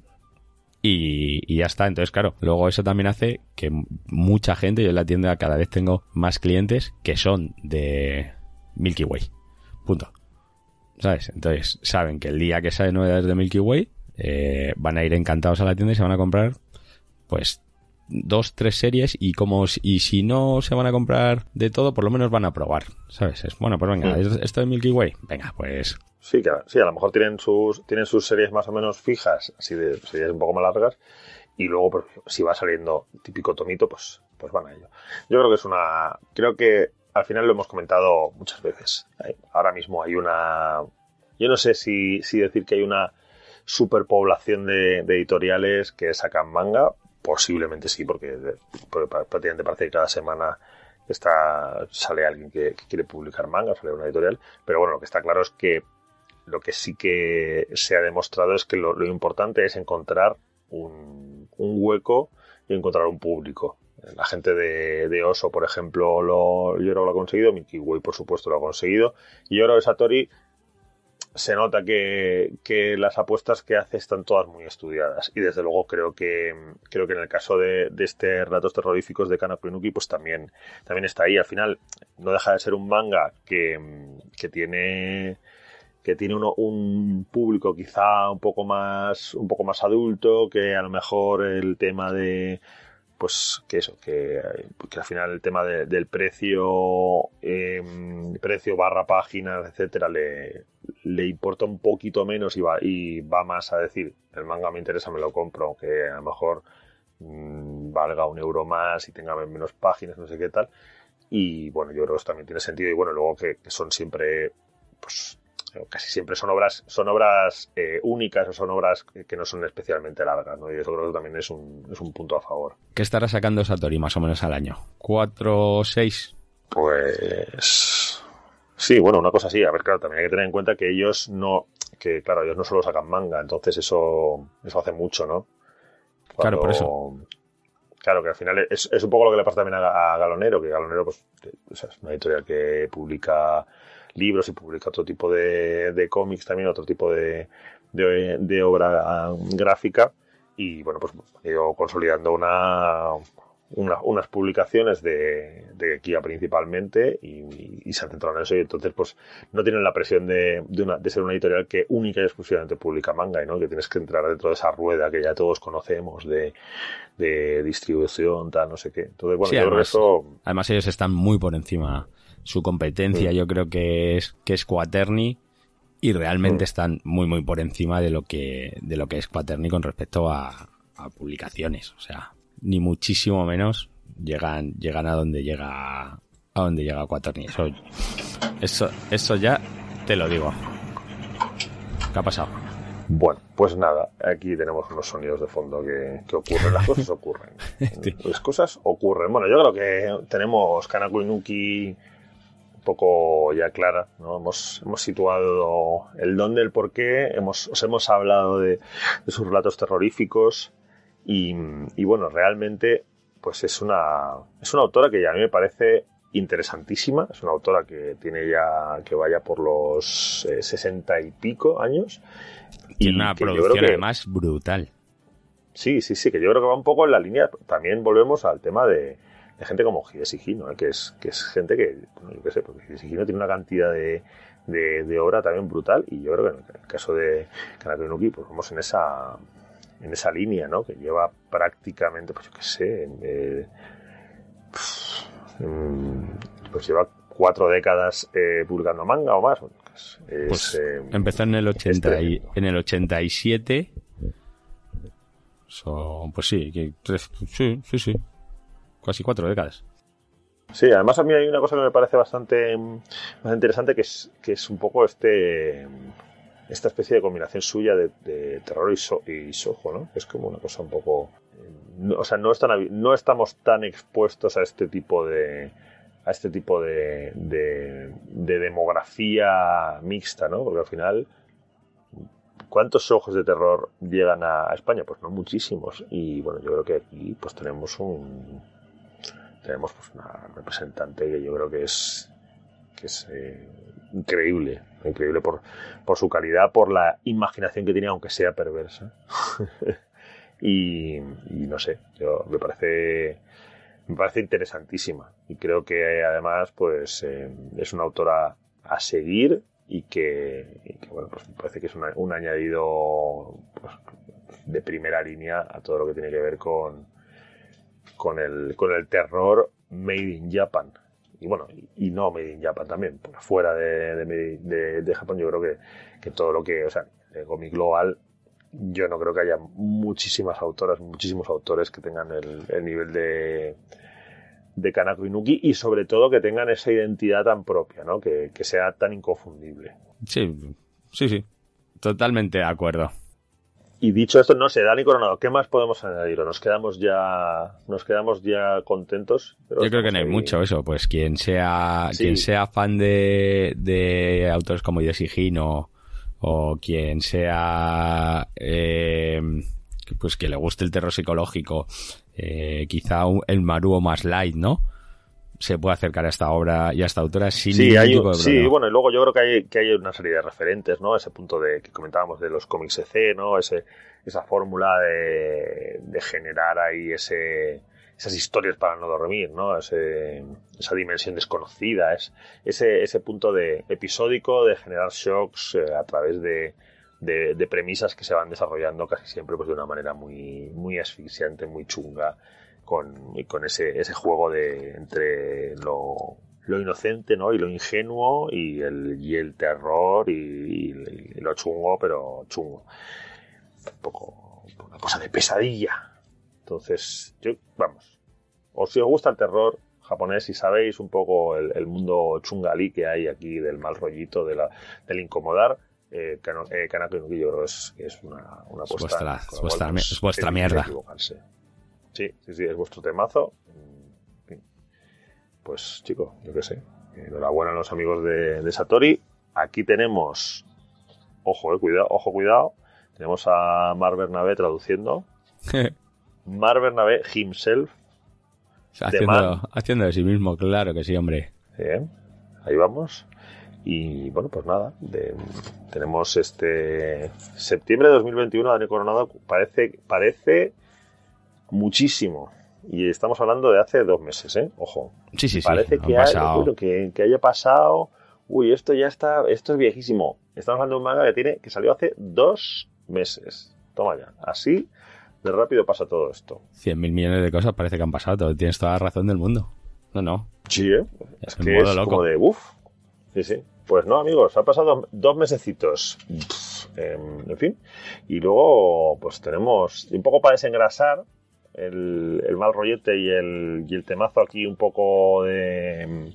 y ya está. Entonces, claro, luego eso también hace que mucha gente, yo en la tienda cada vez tengo más clientes que son de Milky Way. Punto. ¿Sabes? Entonces, saben que el día que salen novedades de Milky Way, van a ir encantados a la tienda y se van a comprar, pues, 2, 3 series y si no se van a comprar de todo, por lo menos van a probar, ¿sabes? Bueno, pues venga, esto de Milky Way, venga, pues... Sí, claro, sí, a lo mejor tienen sus series más o menos fijas, así de series un poco más largas, y luego, pues, si va saliendo típico tomito, pues van a ello. Yo creo que creo que al final lo hemos comentado muchas veces. Ahora mismo hay yo no sé si decir que hay una superpoblación de editoriales que sacan manga. Posiblemente sí, porque prácticamente parece que cada semana sale alguien que quiere publicar manga, sale una editorial. Pero bueno, lo que está claro es que lo que sí que se ha demostrado es que lo importante es encontrar un hueco y encontrar un público. La gente de Oso, por ejemplo, yo creo que lo ha conseguido. Milky Way, por supuesto, lo ha conseguido. Y yo creo que Satori se nota que las apuestas que hace están todas muy estudiadas. Y desde luego creo que en el caso de este Relatos Terroríficos de Kanako Inuki, pues también está ahí. Al final no deja de ser un manga que tiene un público quizá un poco más adulto, que a lo mejor el tema de pues que al final el tema del precio barra páginas, etcétera, le importa un poquito menos y va más a decir, el manga me interesa, me lo compro, aunque a lo mejor valga €1 más y tenga menos páginas, no sé qué tal. Y bueno, yo creo que eso también tiene sentido. Y bueno, luego que son siempre, pues casi siempre son obras únicas, o son obras que no son especialmente largas, ¿no? Y eso creo que también es un punto a favor. ¿Qué estará sacando Satori más o menos al año? ¿4 o 6? Pues sí, bueno, una cosa así. A ver, claro, también hay que tener en cuenta que ellos no solo sacan manga, entonces eso hace mucho, ¿no? Claro, por eso. Claro, que al final es un poco lo que le pasa también a Galonero, que Galonero pues es una editorial que publica libros y publica otro tipo de cómics también, otro tipo de obra gráfica, y bueno, pues he ido consolidando unas publicaciones de Kia principalmente, y se han centrado en eso, y entonces pues no tienen la presión de ser una editorial que única y exclusivamente publica manga, ¿no? Que tienes que entrar dentro de esa rueda que ya todos conocemos de distribución, tal, no sé qué. Entonces, bueno, sí, yo además, creo que eso... Además ellos están muy por encima. Su competencia yo creo que es Quaterni, y realmente están muy muy por encima de lo que es Quaterni con respecto a publicaciones. O sea, ni muchísimo menos llegan a donde llega Quaterni. Eso ya te lo digo. ¿Qué ha pasado? Bueno, pues nada, aquí tenemos unos sonidos de fondo que ocurren, las cosas ocurren. Las cosas ocurren. Bueno, yo creo que tenemos Kanako Inuki un poco ya clara, ¿no? Hemos situado el dónde, el por qué, os hemos hablado de sus relatos terroríficos, y bueno, realmente pues es una autora que ya a mí me parece interesantísima. Es una autora que tiene ya, que vaya por los 60 y pico años. Tiene una producción además brutal. Sí, que yo creo que va un poco en la línea. También volvemos al tema de gente como Hidesi Hino, que es gente que, bueno, yo qué sé, porque Hidesi Hino tiene una cantidad de obra también brutal, y yo creo que en el caso de Kanako Inuki, pues vamos en esa línea, ¿no? Que lleva prácticamente, pues yo qué sé, pues lleva 4 décadas publicando manga o más. Pues empezó en el 87. Pues sí, sí. Casi 4 décadas. Sí, además a mí hay una cosa que me parece bastante interesante, que es un poco esta especie de combinación suya de terror y shoujo, ¿no? Es como una cosa un poco... o sea, no estamos tan expuestos a este tipo de demografía mixta, ¿no? Porque al final ¿cuántos ojos de terror llegan a España? Pues no muchísimos. Y bueno, yo creo que aquí pues tenemos una representante que yo creo que es increíble por su calidad, por la imaginación que tiene, aunque sea perversa. y no sé, me parece interesantísima, y creo que además pues es una autora a seguir, y que bueno, pues me parece que es un añadido pues, de primera línea a todo lo que tiene que ver con el terror made in Japan. Y bueno, y no made in Japan también, porque fuera de Japón yo creo que todo lo que, o sea, de cómic global, yo no creo que haya muchísimos autores que tengan el nivel de Kanako Inuki, y sobre todo que tengan esa identidad tan propia, ¿no? Que sea tan inconfundible. Sí, totalmente de acuerdo. Y dicho esto, no sé, Dani Coronado, ¿qué más podemos añadir? ¿O nos quedamos ya contentos? Yo creo que no hay mucho eso, pues quien sea fan de autores como Yoshi Hino, o quien sea pues que le guste el terror psicológico, quizá el Maruo más light, ¿no? Se puede acercar a esta obra y a esta autora sin ningún tipo de problema. Sí, bueno, y luego yo creo que hay una serie de referentes, ¿no? Ese punto que comentábamos de los cómics EC, ¿no? Esa fórmula de generar ahí esas historias para no dormir, ¿no? Esa dimensión desconocida, ese punto de episódico de generar shocks a través de premisas que se van desarrollando casi siempre pues de una manera muy, muy asfixiante, muy chunga, con ese juego entre lo inocente, ¿no? Y lo ingenuo, y el terror, y lo chungo, pero chungo. Un poco una cosa de pesadilla. Entonces, o si os gusta el terror japonés y sabéis un poco el mundo chungalí que hay aquí, del mal rollito, del incomodar, Kanako Inuki yo creo que es una apuesta. Es vuestra mierda. Sí, es vuestro temazo. En fin. Pues, chico, yo qué sé. Enhorabuena a los amigos de Satori. Aquí tenemos, ojo, cuidado. Tenemos a Marc Bernabé traduciendo. Marc Bernabé himself. Haciendo de sí mismo, claro que sí, hombre. Bien, ahí vamos. Y bueno, pues nada, tenemos septiembre de 2021, Dani Coronado, parece muchísimo, y estamos hablando de hace 2 meses, ojo. Sí. Parece que haya pasado. Uy, esto es viejísimo. Estamos hablando de un manga que salió hace 2 meses. Toma ya, así de rápido pasa todo esto. 100.000 millones de cosas parece que han pasado, tienes toda la razón del mundo. No. Sí, es que es loco. Como de Sí. Pues no, amigos, ha pasado 2 mesecitos. En fin. Y luego, pues tenemos un poco para desengrasar el mal rollete y el temazo aquí, un poco de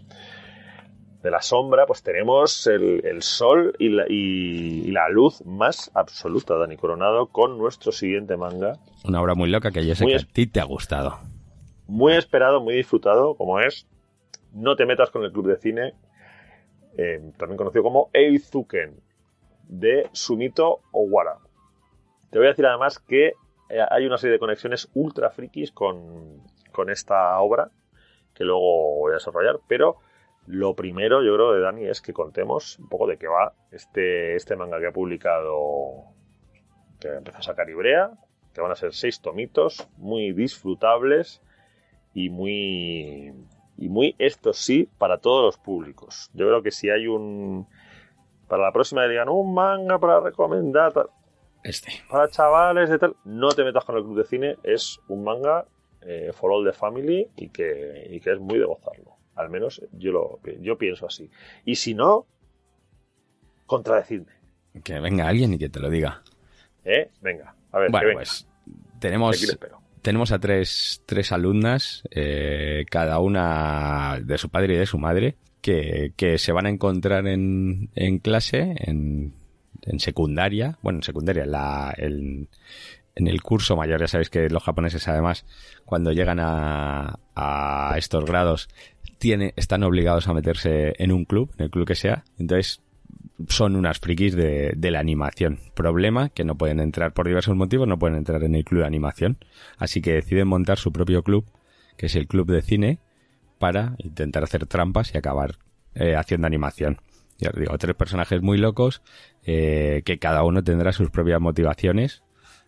la sombra. Pues tenemos el sol y la luz más absoluta, Dani Coronado, con nuestro siguiente manga. Una obra muy loca que yo sé que a ti te ha gustado. Muy esperado, muy disfrutado, como es No te metas con el club de cine, también conocido como Eizuken, de Sumito Owara. Te voy a decir además que hay una serie de conexiones ultra frikis con esta obra, que luego voy a desarrollar, pero lo primero, yo creo, de Dani, es que contemos un poco de qué va este manga que ha publicado, que empezó a sacar Ibrea, que van a ser 6 tomitos, muy disfrutables y muy, esto sí, para todos los públicos. Yo creo que si hay para la próxima digan un manga para recomendar, para chavales de tal, No te metas con el club de cine, es un manga for all the family, y que es muy de gozarlo. Al menos yo pienso así. Y si no, contradecidme. Que venga alguien y que te lo diga. Venga, a ver. Bueno, pues tenemos a tres alumnas, cada una de su padre y de su madre, que se van a encontrar en clase, en secundaria. Bueno, en secundaria, en el curso mayor. Ya sabéis que los japoneses, además, cuando llegan a estos grados, están obligados a meterse en un club, en el club que sea. Entonces, son unas frikis de la animación. Problema que no pueden entrar por diversos motivos, no pueden entrar en el club de animación. Así que deciden montar su propio club, que es el club de cine, para intentar hacer trampas y acabar haciendo animación. Ya os digo, 3 personajes muy locos que cada uno tendrá sus propias motivaciones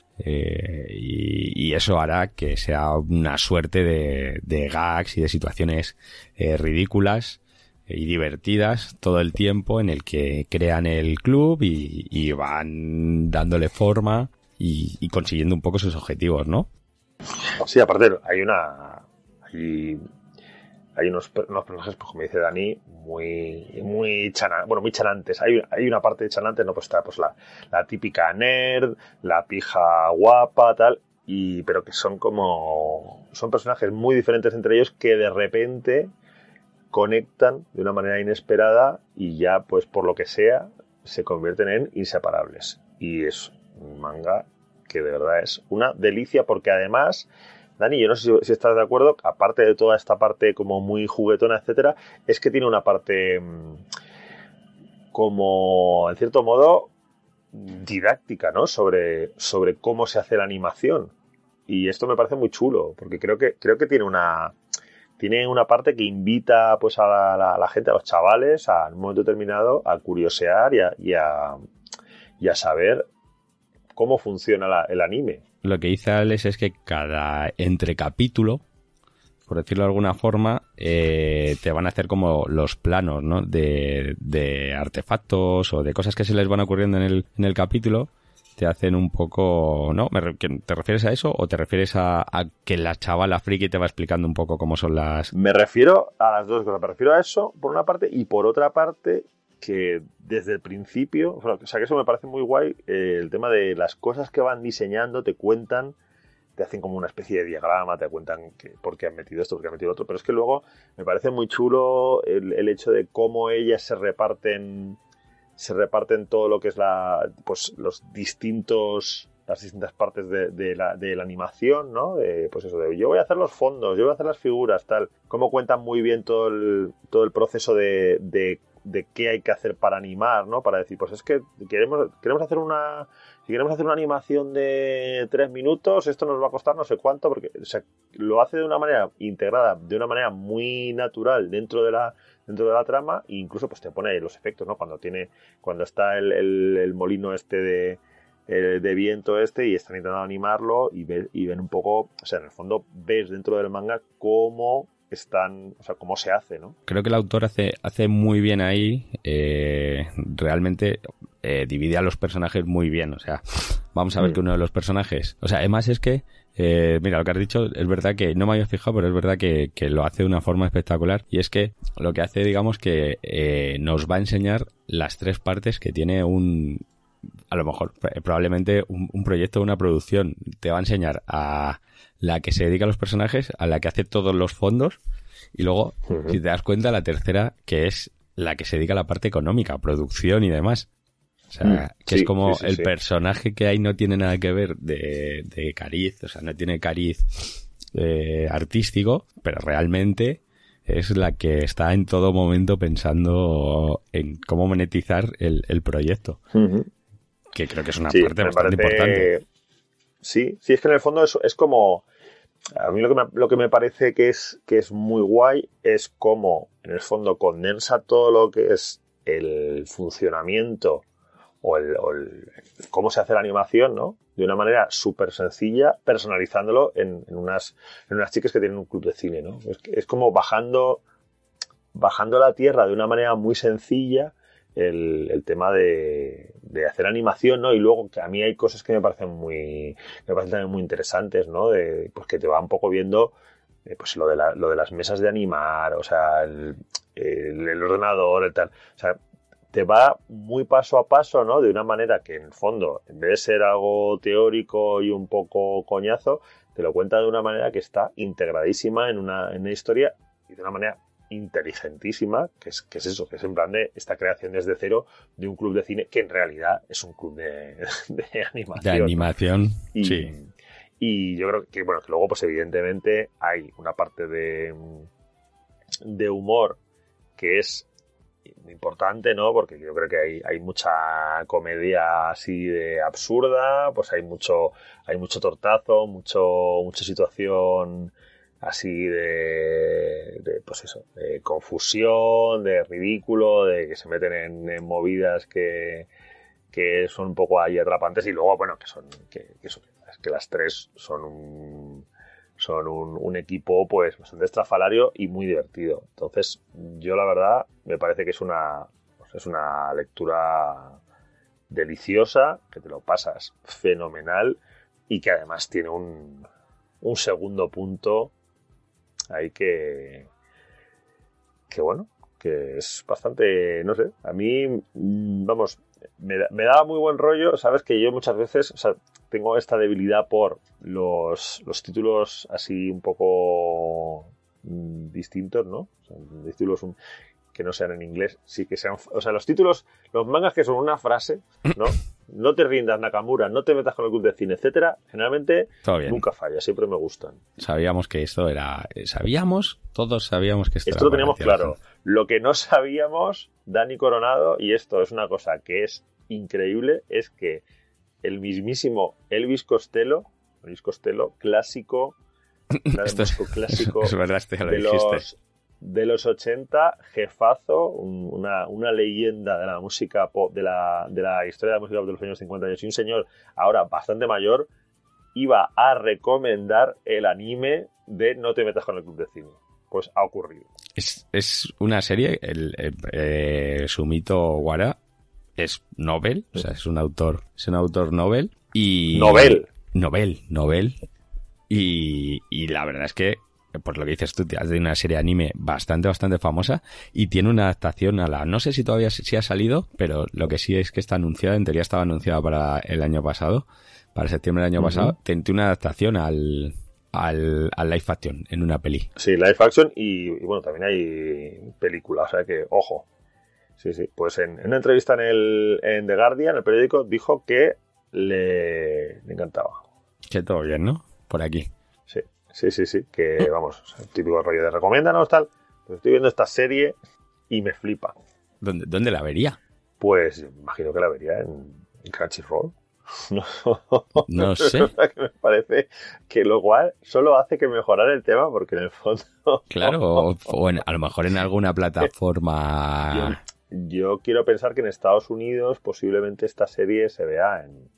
y eso hará que sea una suerte de gags y de situaciones ridículas y divertidas todo el tiempo en el que crean el club y van dándole forma y consiguiendo un poco sus objetivos, ¿no? Sí, aparte hay unos personajes, pues como dice Dani, muy chanantes. Hay una parte de chanantes, ¿no? Pues está pues la típica nerd, la pija guapa, tal, pero que son personajes muy diferentes entre ellos que de repente conectan de una manera inesperada y ya, pues por lo que sea, se convierten en inseparables. Y es un manga que de verdad es una delicia porque además, Dani, yo no sé si estás de acuerdo, aparte de toda esta parte como muy juguetona, etcétera, es que tiene una parte como, en cierto modo, didáctica, ¿no? Sobre cómo se hace la animación. Y esto me parece muy chulo, porque creo que tiene una parte que invita pues a la gente, a los chavales, a un momento determinado, a curiosear y a saber cómo funciona el anime. Lo que dice Alex es que cada entrecapítulo, por decirlo de alguna forma, te van a hacer como los planos, ¿no? de artefactos o de cosas que se les van ocurriendo en el capítulo. Te hacen un poco, ¿no? ¿Te refieres a eso o te refieres a que la chavala friki te va explicando un poco cómo son las...? Me refiero a las dos cosas. Me refiero a eso, por una parte, y por otra parte, que desde el principio, o sea, que eso me parece muy guay, el tema de las cosas que van diseñando, te cuentan, te hacen como una especie de diagrama, te cuentan por qué han metido esto, por qué han metido lo otro, pero es que luego me parece muy chulo el hecho de cómo ellas se reparten todo lo que es pues las distintas partes de la animación, ¿no? Pues eso de yo voy a hacer los fondos, yo voy a hacer las figuras, tal. Cómo cuentan muy bien todo el proceso de qué hay que hacer para animar, ¿no? Para decir, pues es que queremos hacer si queremos hacer una animación de 3 minutos, esto nos va a costar no sé cuánto, porque o sea, lo hace de una manera integrada, de una manera muy natural dentro de la trama, e incluso pues te pone ahí los efectos, ¿no? Cuando está el molino este de viento y están intentando animarlo y ven un poco, o sea, en el fondo ves dentro del manga cómo cómo se hace, ¿no? Creo que el autor hace muy bien ahí, realmente divide a los personajes muy bien, o sea, vamos a ver que uno de los personajes, o sea, además es que mira, lo que has dicho es verdad que no me había fijado, pero es verdad que lo hace de una forma espectacular, y es que lo que hace, digamos, que nos va a enseñar las 3 partes que tiene a lo mejor, probablemente un proyecto, una producción. Te va a enseñar a la que se dedica a los personajes, a la que hace todos los fondos, y luego, si te das cuenta, la tercera, que es la que se dedica a la parte económica, producción y demás. O sea, que es como el personaje que ahí no tiene nada que ver de cariz, o sea, no tiene cariz artístico, pero realmente es la que está en todo momento pensando en cómo monetizar el proyecto. Que creo que es una parte bastante importante. Sí, es que en el fondo es como... A mí lo que me parece que es muy guay es cómo, en el fondo, condensa todo lo que es el funcionamiento o cómo se hace la animación, ¿no? De una manera súper sencilla, personalizándolo en unas chicas que tienen un club de cine, ¿no? Es como bajando la tierra de una manera muy sencilla el tema de hacer animación, ¿no? Y luego que a mí hay cosas que me parecen también muy interesantes, ¿no? Pues que te va un poco viendo pues lo de las mesas de animar, o sea, el ordenador, el tal, o sea, te va muy paso a paso, ¿no? De una manera que en el fondo, en vez de ser algo teórico y un poco coñazo, te lo cuenta de una manera que está integradísima en una historia y de una manera inteligentísima, que es eso, que es en plan de esta creación desde cero de un club de cine que en realidad es un club de animación. De animación, ¿no? Sí. Y yo creo que, bueno, que luego pues evidentemente hay una parte de humor que es muy importante, ¿no? Porque yo creo que hay mucha comedia así de absurda, pues hay mucho tortazo, mucha situación así pues eso, de confusión, de ridículo, de que se meten en movidas que son un poco ahí atrapantes, y luego, bueno, que las tres son un equipo pues bastante estrafalario y muy divertido. Entonces, yo la verdad me parece que es una lectura deliciosa, que te lo pasas fenomenal y que además tiene un segundo punto ahí que bueno, que es bastante, no sé, a mí, vamos, me da muy buen rollo. Sabes que yo muchas veces, o sea, tengo esta debilidad por los títulos así un poco distintos, ¿no? O sea, títulos que no sean en inglés, sí que sean, o sea, los títulos, los mangas que son una frase, ¿no? No te rindas, Nakamura, no te metas con el club de cine, etcétera, generalmente nunca falla, siempre me gustan. Sabíamos que esto era... Todos sabíamos que esto lo teníamos claro. Lo que no sabíamos, Dani Coronado, y esto es una cosa que es increíble, es que el mismísimo Elvis Costello, clásico, clásico es verdad, ya lo dijiste. De los 80, jefazo, una leyenda de la música pop, de la historia de la música pop de los años 50, y un señor ahora bastante mayor, iba a recomendar el anime de No te metas con el club de cine. Pues ha ocurrido. Es una serie, Sumito Wara es novel, o sea, es un autor novel y... Novel. Y la verdad es que, por lo que dices tú, has de una serie de anime bastante famosa, y tiene una adaptación no sé si todavía sí ha salido, pero lo que sí es que está anunciada, en teoría estaba anunciada para el año pasado, para septiembre del año pasado, tiene una adaptación al live action en una peli. Sí, live action y bueno, también hay película, o sea que, ojo. Sí. Pues en una entrevista en The Guardian, el periódico, dijo que le encantaba. Que todo bien, ¿no? Por aquí. Sí, que vamos, el típico rollo de recomiéndanos, tal. Pues estoy viendo esta serie y me flipa. ¿Dónde la vería? Pues imagino que la vería en Crunchyroll. No sé. Que me parece que lo cual solo hace que mejorar el tema, porque en el fondo... Claro, a lo mejor en alguna plataforma... Yo quiero pensar que en Estados Unidos posiblemente esta serie se vea en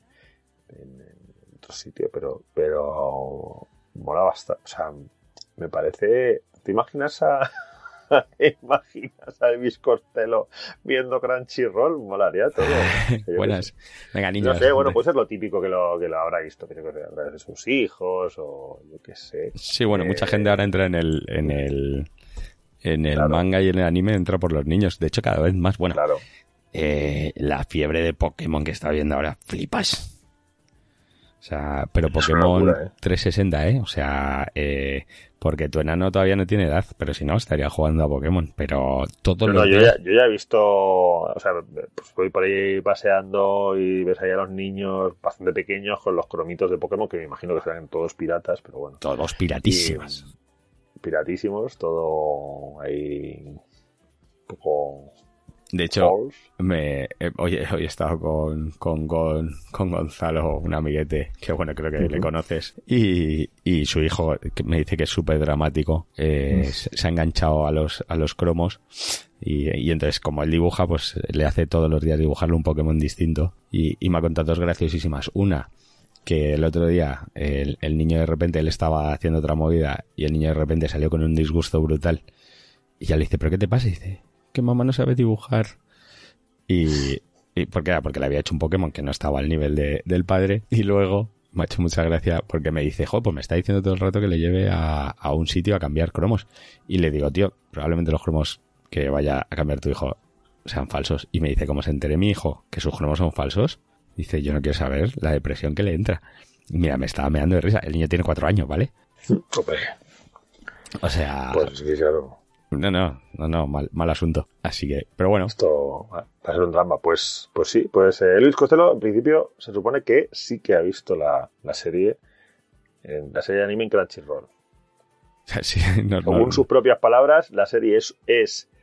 otro sitio, pero mola bastante. O sea, me parece... ¿Te imaginas a Elvis Costello viendo Crunchyroll? Molaría todo. Buenas. Venga, niños. No sé, bueno, puede ser lo típico que lo habrá visto, creo que a través de sus hijos o yo qué sé. Sí, bueno, mucha gente ahora entra en el claro, manga y en el anime, entra por los niños. De hecho, cada vez más. Bueno, claro. La fiebre de Pokémon que está viendo ahora, flipas. O sea, pero Pokémon locura, 360, O sea, porque tu enano todavía no tiene edad, pero si no, estaría jugando a Pokémon. Pero todo lo yo ya he visto, o sea, pues voy por ahí paseando y ves ahí a los niños bastante pequeños con los cromitos de Pokémon, que me imagino que serán todos piratas, pero bueno. Todos piratísimos. Piratísimos, todo ahí un poco... De hecho, hoy he estado con Gonzalo, un amiguete, que bueno, creo que le conoces, y su hijo, que me dice que es súper dramático, se ha enganchado a los cromos, y entonces como él dibuja, pues le hace todos los días dibujarle un Pokémon distinto, y me ha contado dos graciosísimas. Una, que el otro día el niño de repente, él estaba haciendo otra movida, y el niño de repente salió con un disgusto brutal, y ya le dice, ¿pero qué te pasa? Y dice... que mamá no sabe dibujar. Y ¿por qué? Porque le había hecho un Pokémon que no estaba al nivel del padre. Y luego me ha hecho mucha gracia porque me dice, pues me está diciendo todo el rato que le lleve a un sitio a cambiar cromos. Y le digo, tío, probablemente los cromos que vaya a cambiar tu hijo sean falsos. Y me dice, ¿cómo se entere mi hijo que sus cromos son falsos? Dice, yo no quiero saber la depresión que le entra. Y mira, me estaba meando de risa. El niño tiene 4 años, ¿vale? O sea... Pues sí, claro. No, mal asunto. Así que, pero bueno. Esto va a ser un drama. Pues sí, Luis Costello, en principio, se supone que sí que ha visto la serie de anime en Crunchyroll. Sí, Según sus propias palabras, la serie es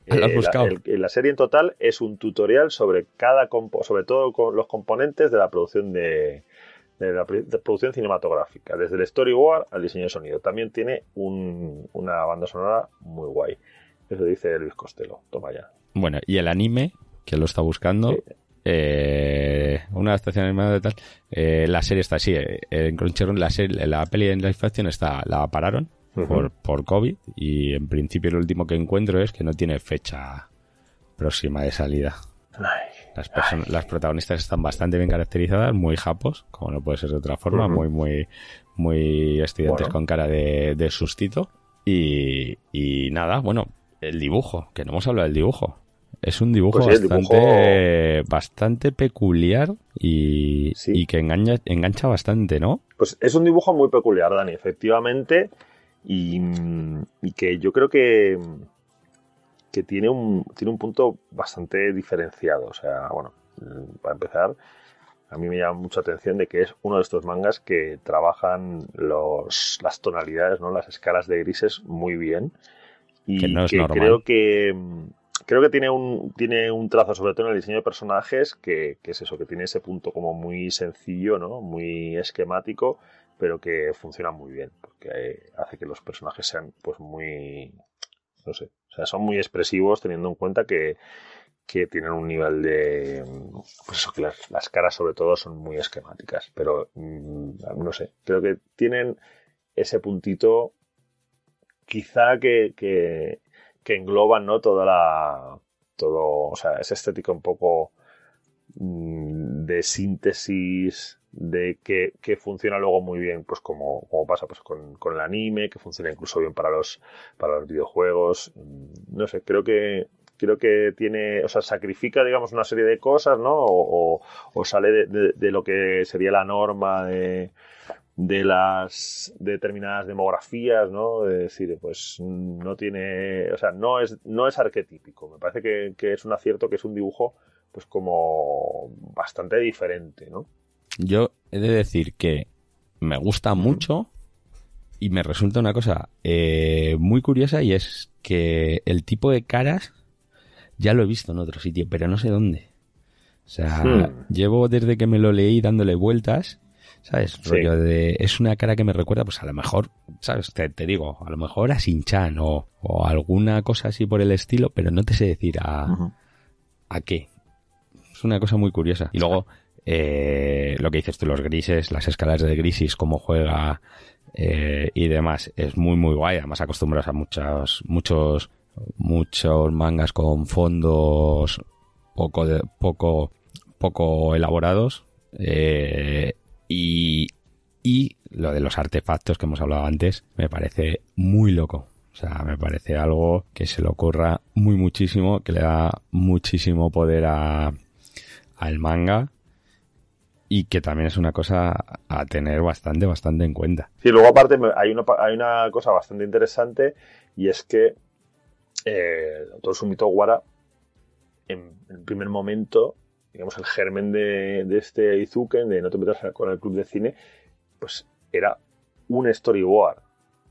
La serie en total es un tutorial sobre sobre todo con los componentes de la producción de producción cinematográfica, desde el storyboard al diseño de sonido. También tiene una banda sonora muy guay. Eso dice Luis Costello. Toma ya. Bueno, y el anime, que lo está buscando, sí. Una adaptación animada de tal. La serie está así. En Crunchyroll la peli en live action la pararon por COVID, y en principio lo último que encuentro es que no tiene fecha próxima de salida. Las protagonistas están bastante bien caracterizadas, muy japos, como no puede ser de otra forma, muy estudiantes con cara de sustito. Y nada, bueno, el dibujo, que no hemos hablado del dibujo. Es un dibujo bastante peculiar y que engancha bastante, ¿no? Pues es un dibujo muy peculiar, Dani, efectivamente, y que yo creo que tiene un punto bastante diferenciado. O sea, bueno, para empezar, a mí me llama mucha atención de que es uno de estos mangas que trabajan las tonalidades, ¿no? Las escalas de grises muy bien, y que no es normal. Creo que tiene un trazo, sobre todo en el diseño de personajes, que es eso, que tiene ese punto como muy sencillo, ¿no? Muy esquemático, pero que funciona muy bien, porque hace que los personajes sean pues muy, no sé, o sea, son muy expresivos, teniendo en cuenta que tienen un nivel de, pues eso, que las caras sobre todo son muy esquemáticas, pero no sé, creo que tienen ese puntito quizá que engloban, ¿no? O sea, esa estética un poco de síntesis, de que funciona luego muy bien, pues como pasa pues con el anime, que funciona incluso bien para los videojuegos. No sé, creo que tiene, o sea, sacrifica, digamos, una serie de cosas, ¿no? O sale de lo que sería la norma de las determinadas demografías, ¿no? Es decir, pues no tiene, o sea, no es arquetípico. Me parece que es un acierto, que es un dibujo pues como bastante diferente, ¿no? Yo he de decir que me gusta mucho y me resulta una cosa muy curiosa, y es que el tipo de caras ya lo he visto en otro sitio, pero no sé dónde. O sea, llevo desde que me lo leí dándole vueltas, ¿sabes? Sí. Rollo de, es una cara que me recuerda, pues a lo mejor, ¿sabes? Te digo, a lo mejor a Shin-Chan o alguna cosa así por el estilo, pero no te sé decir a qué. Es una cosa muy curiosa. Y luego, lo que dices tú, los grises, las escalas de grises, cómo juega y demás, es muy, muy guay. Además, acostumbras a muchos mangas con fondos poco elaborados. Y lo de los artefactos que hemos hablado antes me parece muy loco. O sea, me parece algo que se le ocurra muchísimo, que le da muchísimo poder al manga, y que también es una cosa a tener bastante en cuenta. Sí, luego aparte hay una cosa bastante interesante, y es que el autor Sumito Ohara, en el primer momento, digamos, el germen de este Izuken, de No te metas con el club de cine, pues era un storyboard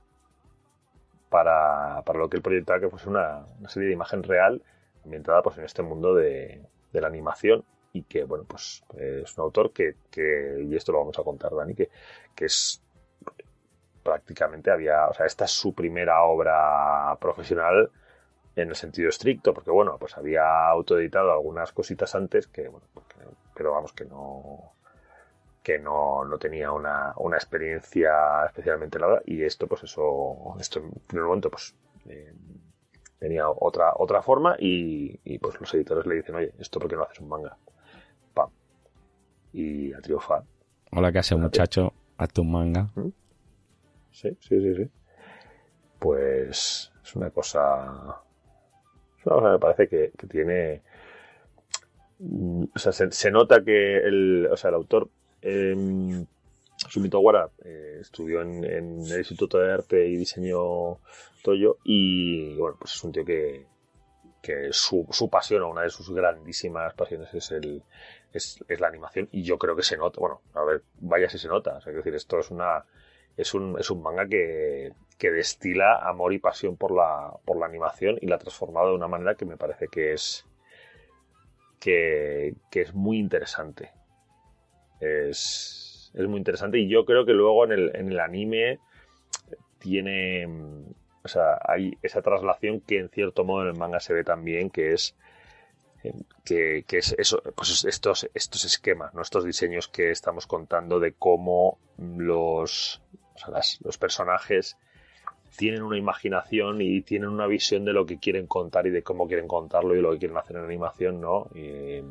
para lo que él proyectaba, que fuese una serie de imagen real ambientada pues en este mundo de la animación, y que, bueno, pues es un autor que y esto lo vamos a contar, Dani, que es prácticamente o sea, esta es su primera obra profesional en el sentido estricto, porque bueno, pues había autoeditado algunas cositas antes pero vamos, que no tenía una experiencia especialmente nada, y esto en primer momento pues tenía otra forma, y pues los editores le dicen, oye, ¿esto por qué no haces un manga? Pam. Y a triunfar. Hola, ¿qué hace, muchacho? Hazte un manga. Sí. Pues es una cosa me parece que tiene, o sea, se nota que el autor Sumito Ohara estudió en el Instituto de Arte y Diseño Toyo, y bueno, pues es un tío que su pasión, o una de sus grandísimas pasiones, es la animación, y yo creo que se nota. Bueno, a ver, vaya si se nota. O sea, es decir, esto es un manga que que destila amor y pasión por la animación y la ha transformado de una manera que me parece que es muy interesante. Es muy interesante, y yo creo que luego en el anime tiene, o sea, hay esa traslación que en cierto modo en el manga se ve también, que es eso, pues estos esquemas, ¿no? Estos diseños que estamos contando de cómo los personajes tienen una imaginación y tienen una visión de lo que quieren contar y de cómo quieren contarlo y lo que quieren hacer en animación, ¿no? Y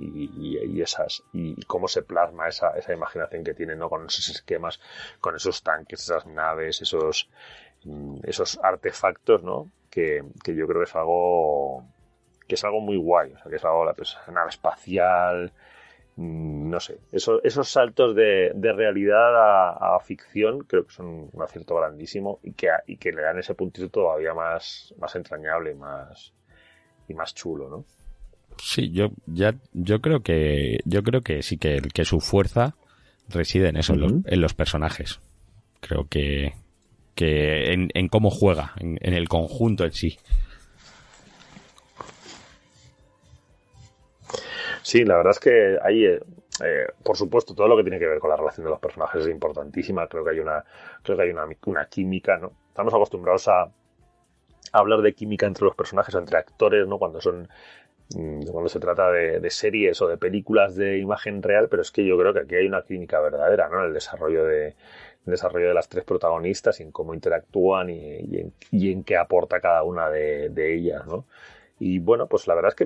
cómo se plasma esa imaginación que tienen, ¿no? Con esos esquemas, con esos tanques, esas naves, esos artefactos, ¿no? Que yo creo que es algo muy guay, o sea, que es algo, pues, la nave espacial, no sé, esos saltos de realidad a ficción creo que son un acierto grandísimo y que le dan ese puntito todavía más entrañable y más chulo, ¿no? Sí, yo creo que sí, que su fuerza reside en eso, en los personajes. Creo que en cómo juega, en el conjunto en sí. Sí, la verdad es que hay, por supuesto, todo lo que tiene que ver con la relación de los personajes es importantísima. Creo que hay una química, ¿no? Estamos acostumbrados a hablar de química entre los personajes, entre actores, ¿no? Cuando se trata de series o de películas de imagen real, pero es que yo creo que aquí hay una química verdadera, ¿no? El desarrollo de las tres protagonistas y en cómo interactúan y en qué aporta cada una de ellas, ¿no? Y bueno, pues la verdad es que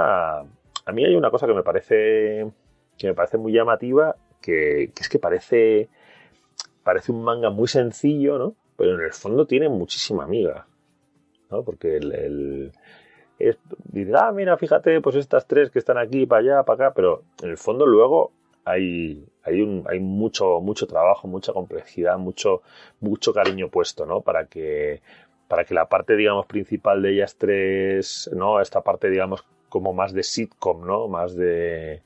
a mí hay una cosa que me parece muy llamativa, que es que parece un manga muy sencillo, ¿no? Pero en el fondo tiene muchísima amiga, ¿no? Porque dice, mira, fíjate, pues estas tres que están aquí, para allá, para acá, pero en el fondo luego hay mucho trabajo, mucha complejidad, mucho cariño puesto, ¿no? Para que la parte, digamos, principal de ellas tres, ¿no? Esta parte, digamos, como más de sitcom, ¿no? Más de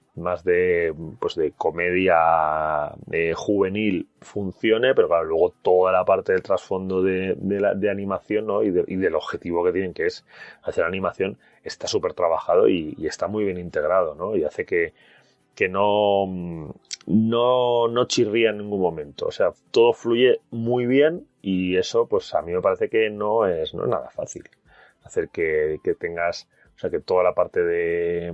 pues de comedia juvenil funcione, pero claro, luego toda la parte del trasfondo de animación, ¿no? y del objetivo que tienen, que es hacer animación, está súper trabajado y está muy bien integrado, ¿no? Y hace que no chirría en ningún momento. O sea, todo fluye muy bien y eso, pues a mí me parece que no es nada fácil. Hacer que tengas, o sea, que toda la parte de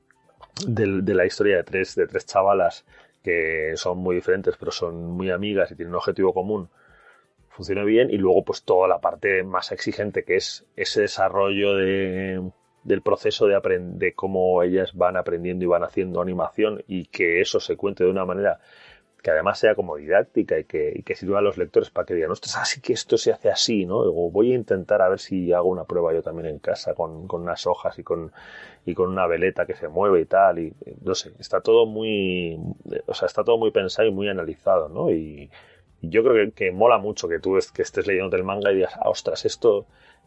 la historia de tres chavalas que son muy diferentes pero son muy amigas y tienen un objetivo común funcione bien, y luego pues toda la parte más exigente, que es ese desarrollo del proceso de cómo ellas van aprendiendo y van haciendo animación, y que eso se cuente de una manera que además sea como didáctica y que sirva a los lectores para que digan, ostras, así que esto se hace así, ¿no? O voy a intentar a ver si hago una prueba yo también en casa con unas hojas y con una veleta que se mueve y tal, y no sé, está todo muy pensado y muy analizado, ¿no? Y yo creo que mola mucho que tú que estés leyendo el manga y digas, ostras, esto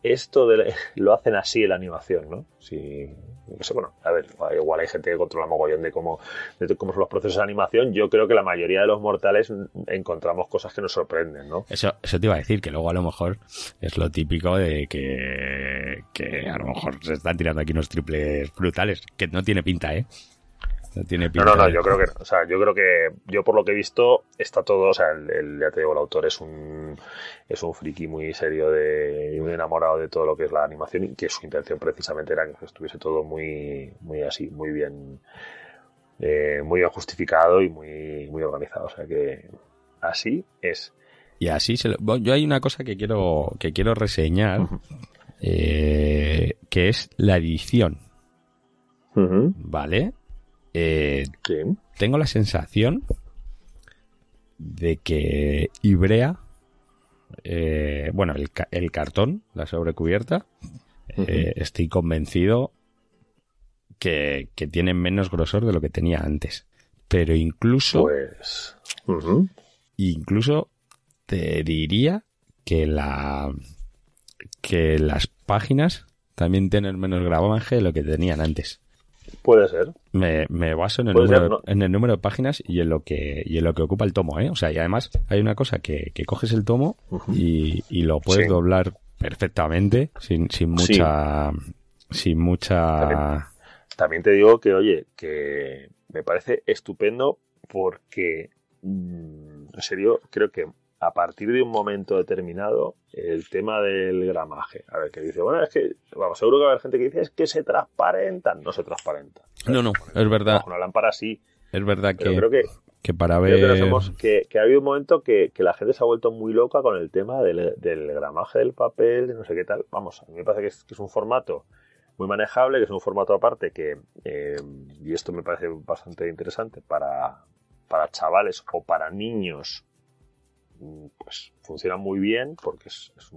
lo hacen así en la animación, ¿no? Sí, no sé, bueno, a ver, igual hay gente que controla mogollón de cómo son los procesos de animación. Yo creo que la mayoría de los mortales encontramos cosas que nos sorprenden, ¿no? Eso te iba a decir, que luego a lo mejor es lo típico de que a lo mejor se están tirando aquí unos triples brutales, que no tiene pinta, ¿eh? No tiene pinta. No, yo creo que no. O sea, yo creo que yo por lo que he visto está todo, o sea, ya te digo, el autor es un friki muy serio y muy enamorado de todo lo que es la animación, y que su intención precisamente era que estuviese todo muy así, muy bien justificado y muy organizado. O sea que así es. Y así yo hay una cosa que quiero reseñar, que es la edición. ¿Vale? Sí. Tengo la sensación de que Ibrea, bueno, el cartón, la sobrecubierta, estoy convencido que tiene menos grosor de lo que tenía antes. Pero incluso te diría que las páginas también tienen menos gramaje de lo que tenían antes. Puede ser. Me baso en el número de páginas y en lo que ocupa el tomo, ¿eh? O sea, y además hay una cosa que coges el tomo y lo puedes doblar perfectamente sin mucha... También te digo que, oye, que me parece estupendo porque, en serio, creo que a partir de un momento determinado, el tema del gramaje. A ver, que dice, bueno, es que, vamos, seguro que va a haber gente que dice, es que se transparentan. No se transparenta. No, es verdad. Con una lámpara sí. Es verdad que creo que para ver... que ha habido un momento que la gente se ha vuelto muy loca con el tema del gramaje del papel, de no sé qué tal. Vamos, a mí me parece que es un formato muy manejable, que es un formato aparte que, y esto me parece bastante interesante para chavales o para niños, pues funciona muy bien porque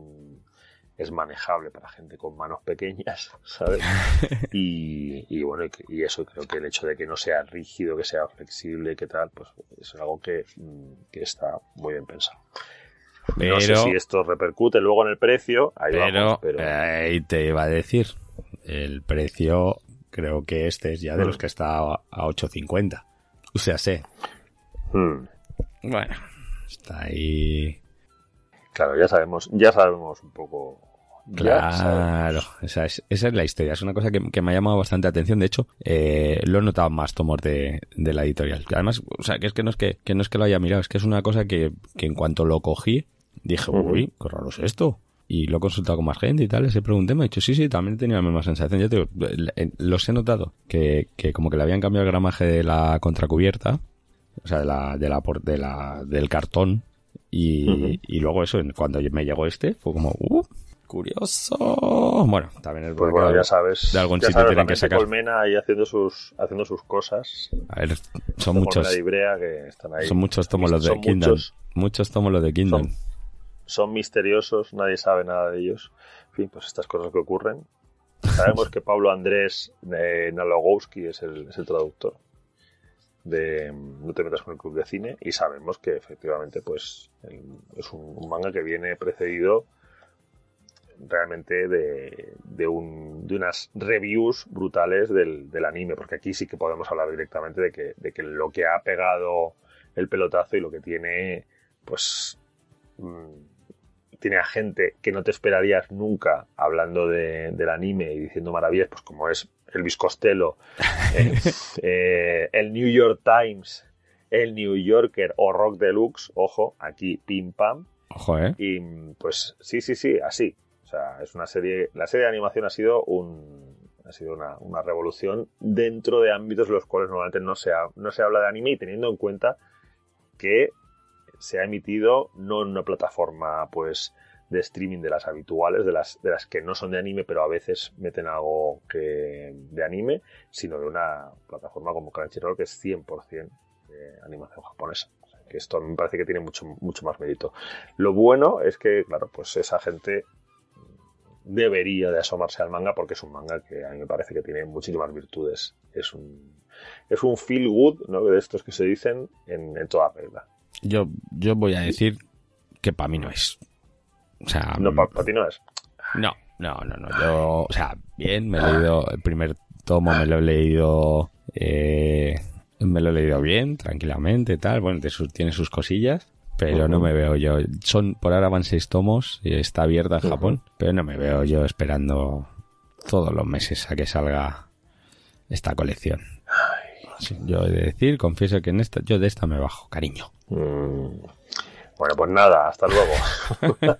es manejable para gente con manos pequeñas, ¿sabes? Y bueno, y eso, creo que el hecho de que no sea rígido, que sea flexible, que tal, pues es algo que está muy bien pensado. Pero, no sé si esto repercute luego en el precio, pero ahí te iba a decir, el precio creo que este es ya de los que está a 8.50. O sea, sé. Bueno, está ahí. Claro, ya sabemos un poco. Claro, esa es la historia. Es una cosa que me ha llamado bastante la atención. De hecho, lo he notado más tomos de la editorial. Además, o sea, que no es que lo haya mirado, es que es una cosa que en cuanto lo cogí, dije, uy, qué raro es esto. Y lo he consultado con más gente y tal, les he preguntado, me ha dicho, sí, también he tenido la misma sensación. Ya te digo, los he notado, que como que le habían cambiado el gramaje de la contracubierta, o sea, del cartón, y luego eso, cuando me llegó fue como, curioso. Bueno, también es pues bueno, ya sabes, de algún sitio tienen que sacar. Colmena ahí haciendo sus cosas. A ver, son muchos. Que están ahí. Son muchos tomos los de Kindle. Muchos tomos los de Kindle. Son misteriosos, nadie sabe nada de ellos. En fin, pues estas cosas que ocurren. Sabemos que Pablo Andrés Nalogowski es el traductor de No te metas con el club de cine, y sabemos que efectivamente pues es un manga que viene precedido realmente de unas reviews brutales del anime, porque aquí sí que podemos hablar directamente de que lo que ha pegado el pelotazo y lo que tiene, pues tiene a gente que no te esperarías nunca hablando del anime y diciendo maravillas, pues como es Elvis Costello, el New York Times, el New Yorker o Rock Deluxe, ojo, aquí pim pam. Ojo, Y pues sí, así. O sea, es una serie, la serie de animación ha sido una revolución dentro de ámbitos en los cuales normalmente no se habla de anime, y teniendo en cuenta que se ha emitido no en una plataforma pues de streaming de las habituales, de las que no son de anime, pero a veces meten algo de anime, sino de una plataforma como Crunchyroll, que es 100% de animación japonesa. O sea, que esto me parece que tiene mucho, mucho más mérito. Lo bueno es que, claro, pues esa gente debería de asomarse al manga, porque es un manga que a mí me parece que tiene muchísimas virtudes. Es un feel good, ¿no?, de estos que se dicen en toda regla. Yo voy a decir que para mí no es. O sea, no, para ti no es. No. Yo, o sea, bien, me he leído el primer tomo, me lo he leído bien, tranquilamente, tal. Bueno, tiene sus cosillas, pero no me veo yo. Por ahora van 6 tomos y está abierta en Japón, pero no me veo yo esperando todos los meses a que salga esta colección. Sí, yo he de decir, confieso que yo de esta me bajo, cariño. Bueno, pues nada, hasta luego.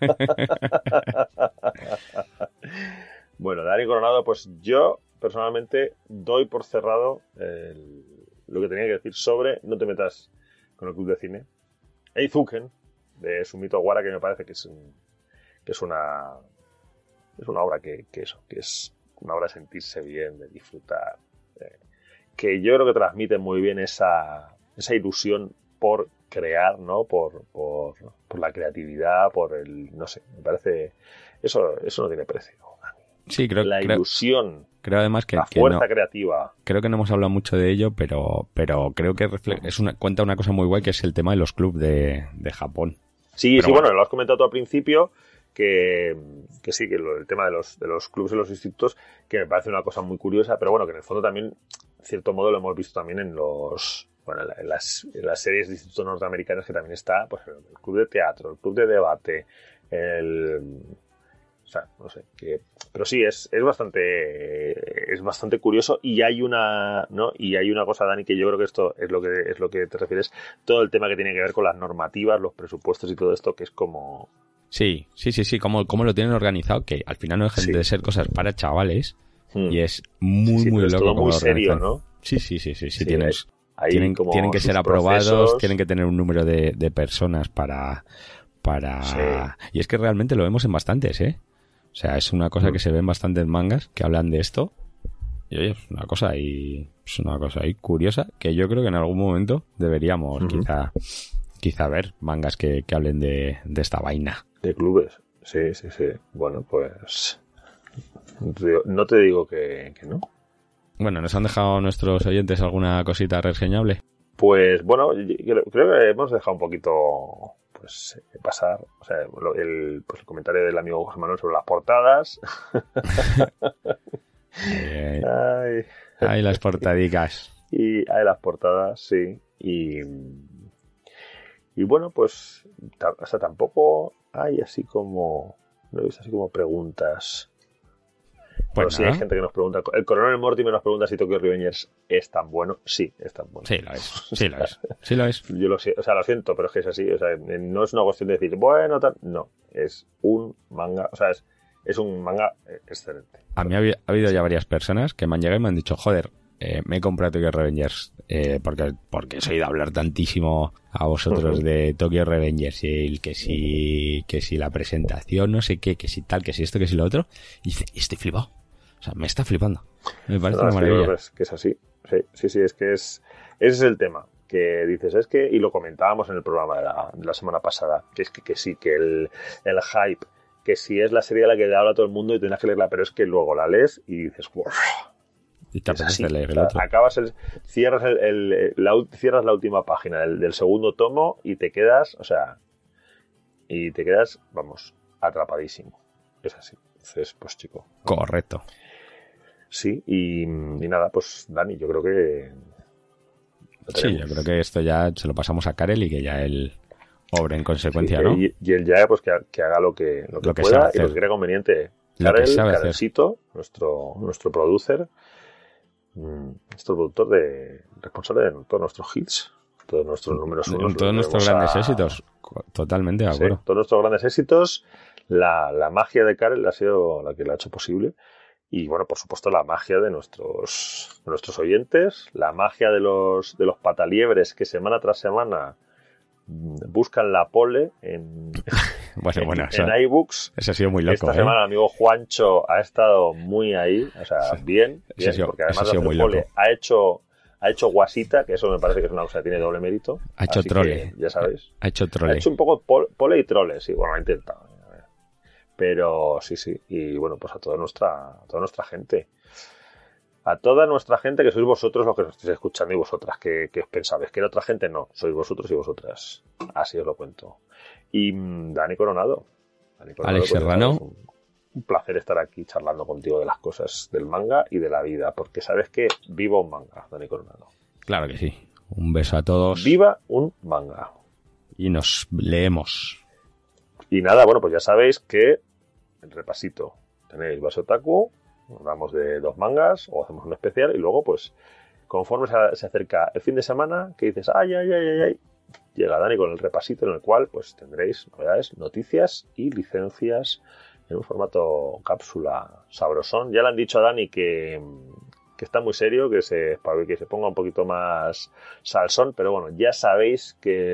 Bueno, Dani Coronado, pues yo personalmente doy por cerrado lo que tenía que decir sobre No te metas con el club de cine. Eizuken, de Sumito Awara, que me parece que es una obra que es una obra de sentirse bien, de disfrutar, que yo creo que transmite muy bien esa ilusión por crear, ¿no? Por la creatividad, no sé, me parece eso no tiene precio. Sí, ilusión, creo además que la fuerza creativa. Creo que no hemos hablado mucho de ello, pero creo que cuenta una cosa muy guay, que es el tema de los clubs de Japón. Sí, bueno, lo has comentado tú al principio, que sí, que el tema de los clubes y los institutos, que me parece una cosa muy curiosa, pero bueno, que en el fondo también, en cierto modo, lo hemos visto también en las series de institutos norteamericanos, que también está, pues, el club de teatro, el club de debate, o sea, no sé, pero sí, es bastante curioso, y hay una cosa, Dani, que yo creo que esto es lo que te refieres, todo el tema que tiene que ver con las normativas, los presupuestos y todo esto, que es como... Sí, cómo lo tienen organizado, que al final no dejan de ser cosas para chavales, y es muy loco. Es todo muy serio, ¿no? Sí, tienen que ser aprobados, tienen que tener un número de personas para... Sí. Y es que realmente lo vemos en bastantes, ¿eh? O sea, es una cosa que se ve en bastantes mangas que hablan de esto. Y oye, es una cosa ahí curiosa, que yo creo que en algún momento deberíamos quizá ver mangas que hablen de esta vaina. De clubes, sí. Bueno, pues no te digo que no. Bueno, ¿nos han dejado nuestros oyentes alguna cosita reseñable? Pues bueno, creo que hemos dejado un poquito pues pasar, o sea, el comentario del amigo José Manuel sobre las portadas. Ay, las portadicas. Y hay las portadas, sí. Y bueno, pues o sea, tampoco hay así como... No he visto así como preguntas. Pero sí hay gente que nos pregunta. El Coronel Mortimer nos pregunta si Tokyo Revengers es tan bueno. Sí, es tan bueno. Sí, lo es. Yo lo siento, pero es que es así. O sea, no es una cuestión de decir, bueno, tal. No, es un manga. O sea, es un manga excelente. A mí ha habido ya varias personas que me han llegado y me han dicho, joder, me he comprado Tokyo Revengers porque os he oído hablar tantísimo a vosotros de Tokyo Revengers, y el que si la presentación, no sé qué, que si tal, que si esto, que si lo otro. Y dice, estoy flipado. O sea, me está flipando. Me parece una maravilla. Que es así. Sí, es que ese es el tema. Que dices, es que, y lo comentábamos en el programa de la semana pasada, que es que sí, que el hype, que si es la serie a la que le habla todo el mundo y tienes que leerla, pero es que luego la lees y dices, wow. Y te apetece leer el otro. Cierras la última página del segundo tomo y te quedas, vamos, atrapadísimo. Es así. Entonces, pues chico. Correcto. Sí, y nada, pues Dani, yo creo que... Sí, yo creo que esto ya se lo pasamos a Karel y que ya él obre en consecuencia, ¿no? Y él ya, pues que haga lo que pueda y lo que crea conveniente. Karelcito, nuestro producer, nuestro productor responsable de todos nuestros hits, todos nuestros números unos. Todos nuestros grandes éxitos, totalmente de acuerdo. Sí, todos nuestros grandes éxitos, la magia de Karel ha sido la que lo ha hecho posible. Y bueno, por supuesto, la magia de nuestros oyentes, la magia de los pataliebres que semana tras semana buscan la pole en iBooks. Eso ha sido muy loco. Esta semana el amigo Juancho ha estado muy ahí, o sea, bien, porque además de hacer pole ha hecho guasita, que eso me parece que es una cosa que tiene doble mérito. Ha hecho trole. Ya sabéis. Ha hecho trole. Ha hecho un poco pole y trole, sí, bueno, lo ha intentado. Pero sí, y bueno, pues a toda nuestra gente. A toda nuestra gente, que sois vosotros los que nos estáis escuchando, y vosotras, que os pensabais que era otra gente, no, sois vosotros y vosotras. Así os lo cuento. Y Dani Coronado. Alex Serrano. Un placer estar aquí charlando contigo de las cosas del manga y de la vida, porque sabes que viva un manga, Dani Coronado. Claro que sí. Un beso a todos. Viva un manga. Y nos leemos. Y nada, bueno, pues ya sabéis que el repasito. Tenéis Basotaku, hablamos de 2 mangas o hacemos un especial y luego pues conforme se acerca el fin de semana que dices ay, llega Dani con el repasito en el cual pues tendréis novedades, noticias y licencias en un formato cápsula sabrosón. Ya le han dicho a Dani que está muy serio, que se ponga un poquito más salsón, pero bueno, ya sabéis que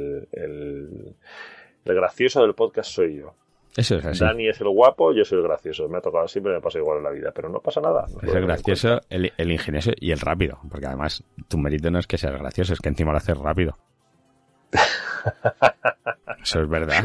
el gracioso del podcast soy yo. Eso es así. Dani es el guapo, yo soy el gracioso. Me ha tocado siempre, me pasa igual en la vida, pero no pasa nada. Es el gracioso, el ingenioso y el rápido, porque además tu mérito no es que seas gracioso, es que encima lo haces rápido. Eso es verdad.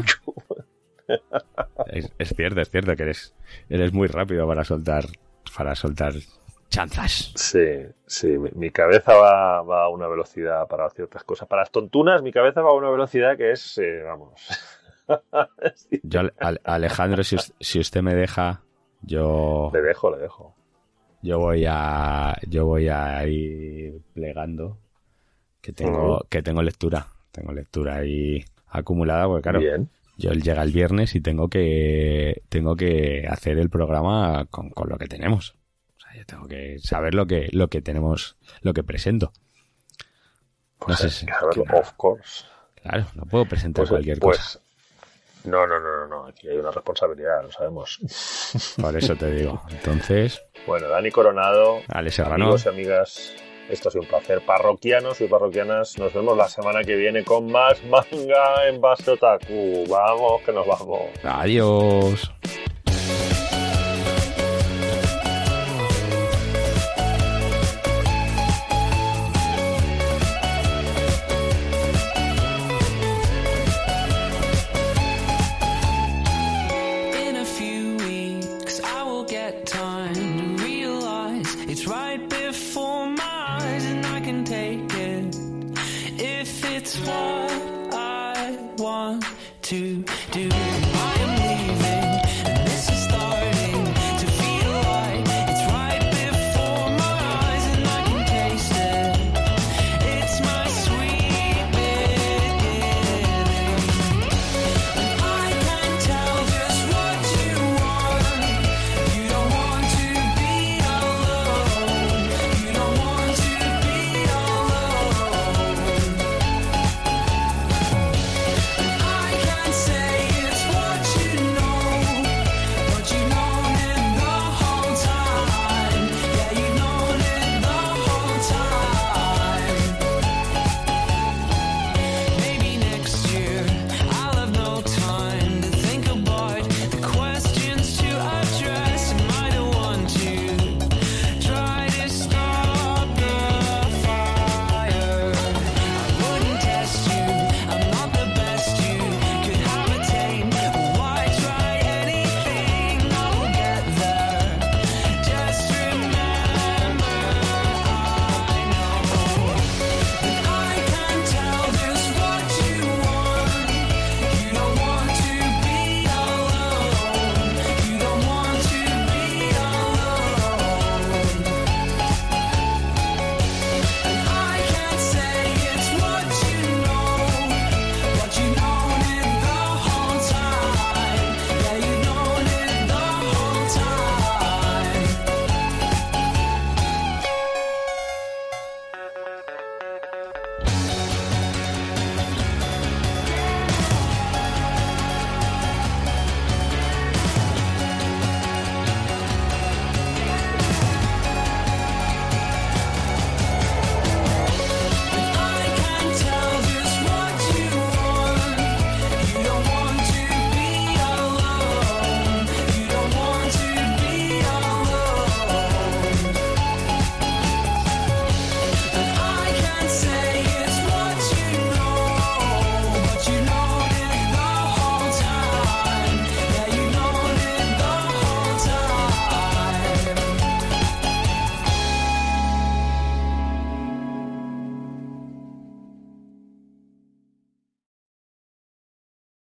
Es cierto que eres muy rápido para soltar chanzas. Sí, mi cabeza va a una velocidad para ciertas cosas. Para las tontunas, mi cabeza va a una velocidad que es, vamos... Sí. Yo, Alejandro, si usted me deja, yo... Le dejo. Yo voy a ir plegando, que tengo lectura. Tengo lectura ahí acumulada, porque claro, Bien. yo llega el viernes y tengo que hacer el programa con lo que tenemos. O sea, yo tengo que saber lo que tenemos, lo que presento. Pues no sé si, saberlo, of course. Claro, no puedo presentar cualquier cosa. No. Aquí hay una responsabilidad, lo sabemos. Por eso te digo. Entonces... Bueno, Dani Coronado, Ale Serrano, amigos y amigas, esto ha sido un placer. Parroquianos y parroquianas, nos vemos la semana que viene con más manga en Base Otaku. Vamos, que nos vamos. Adiós. It's what I want to do.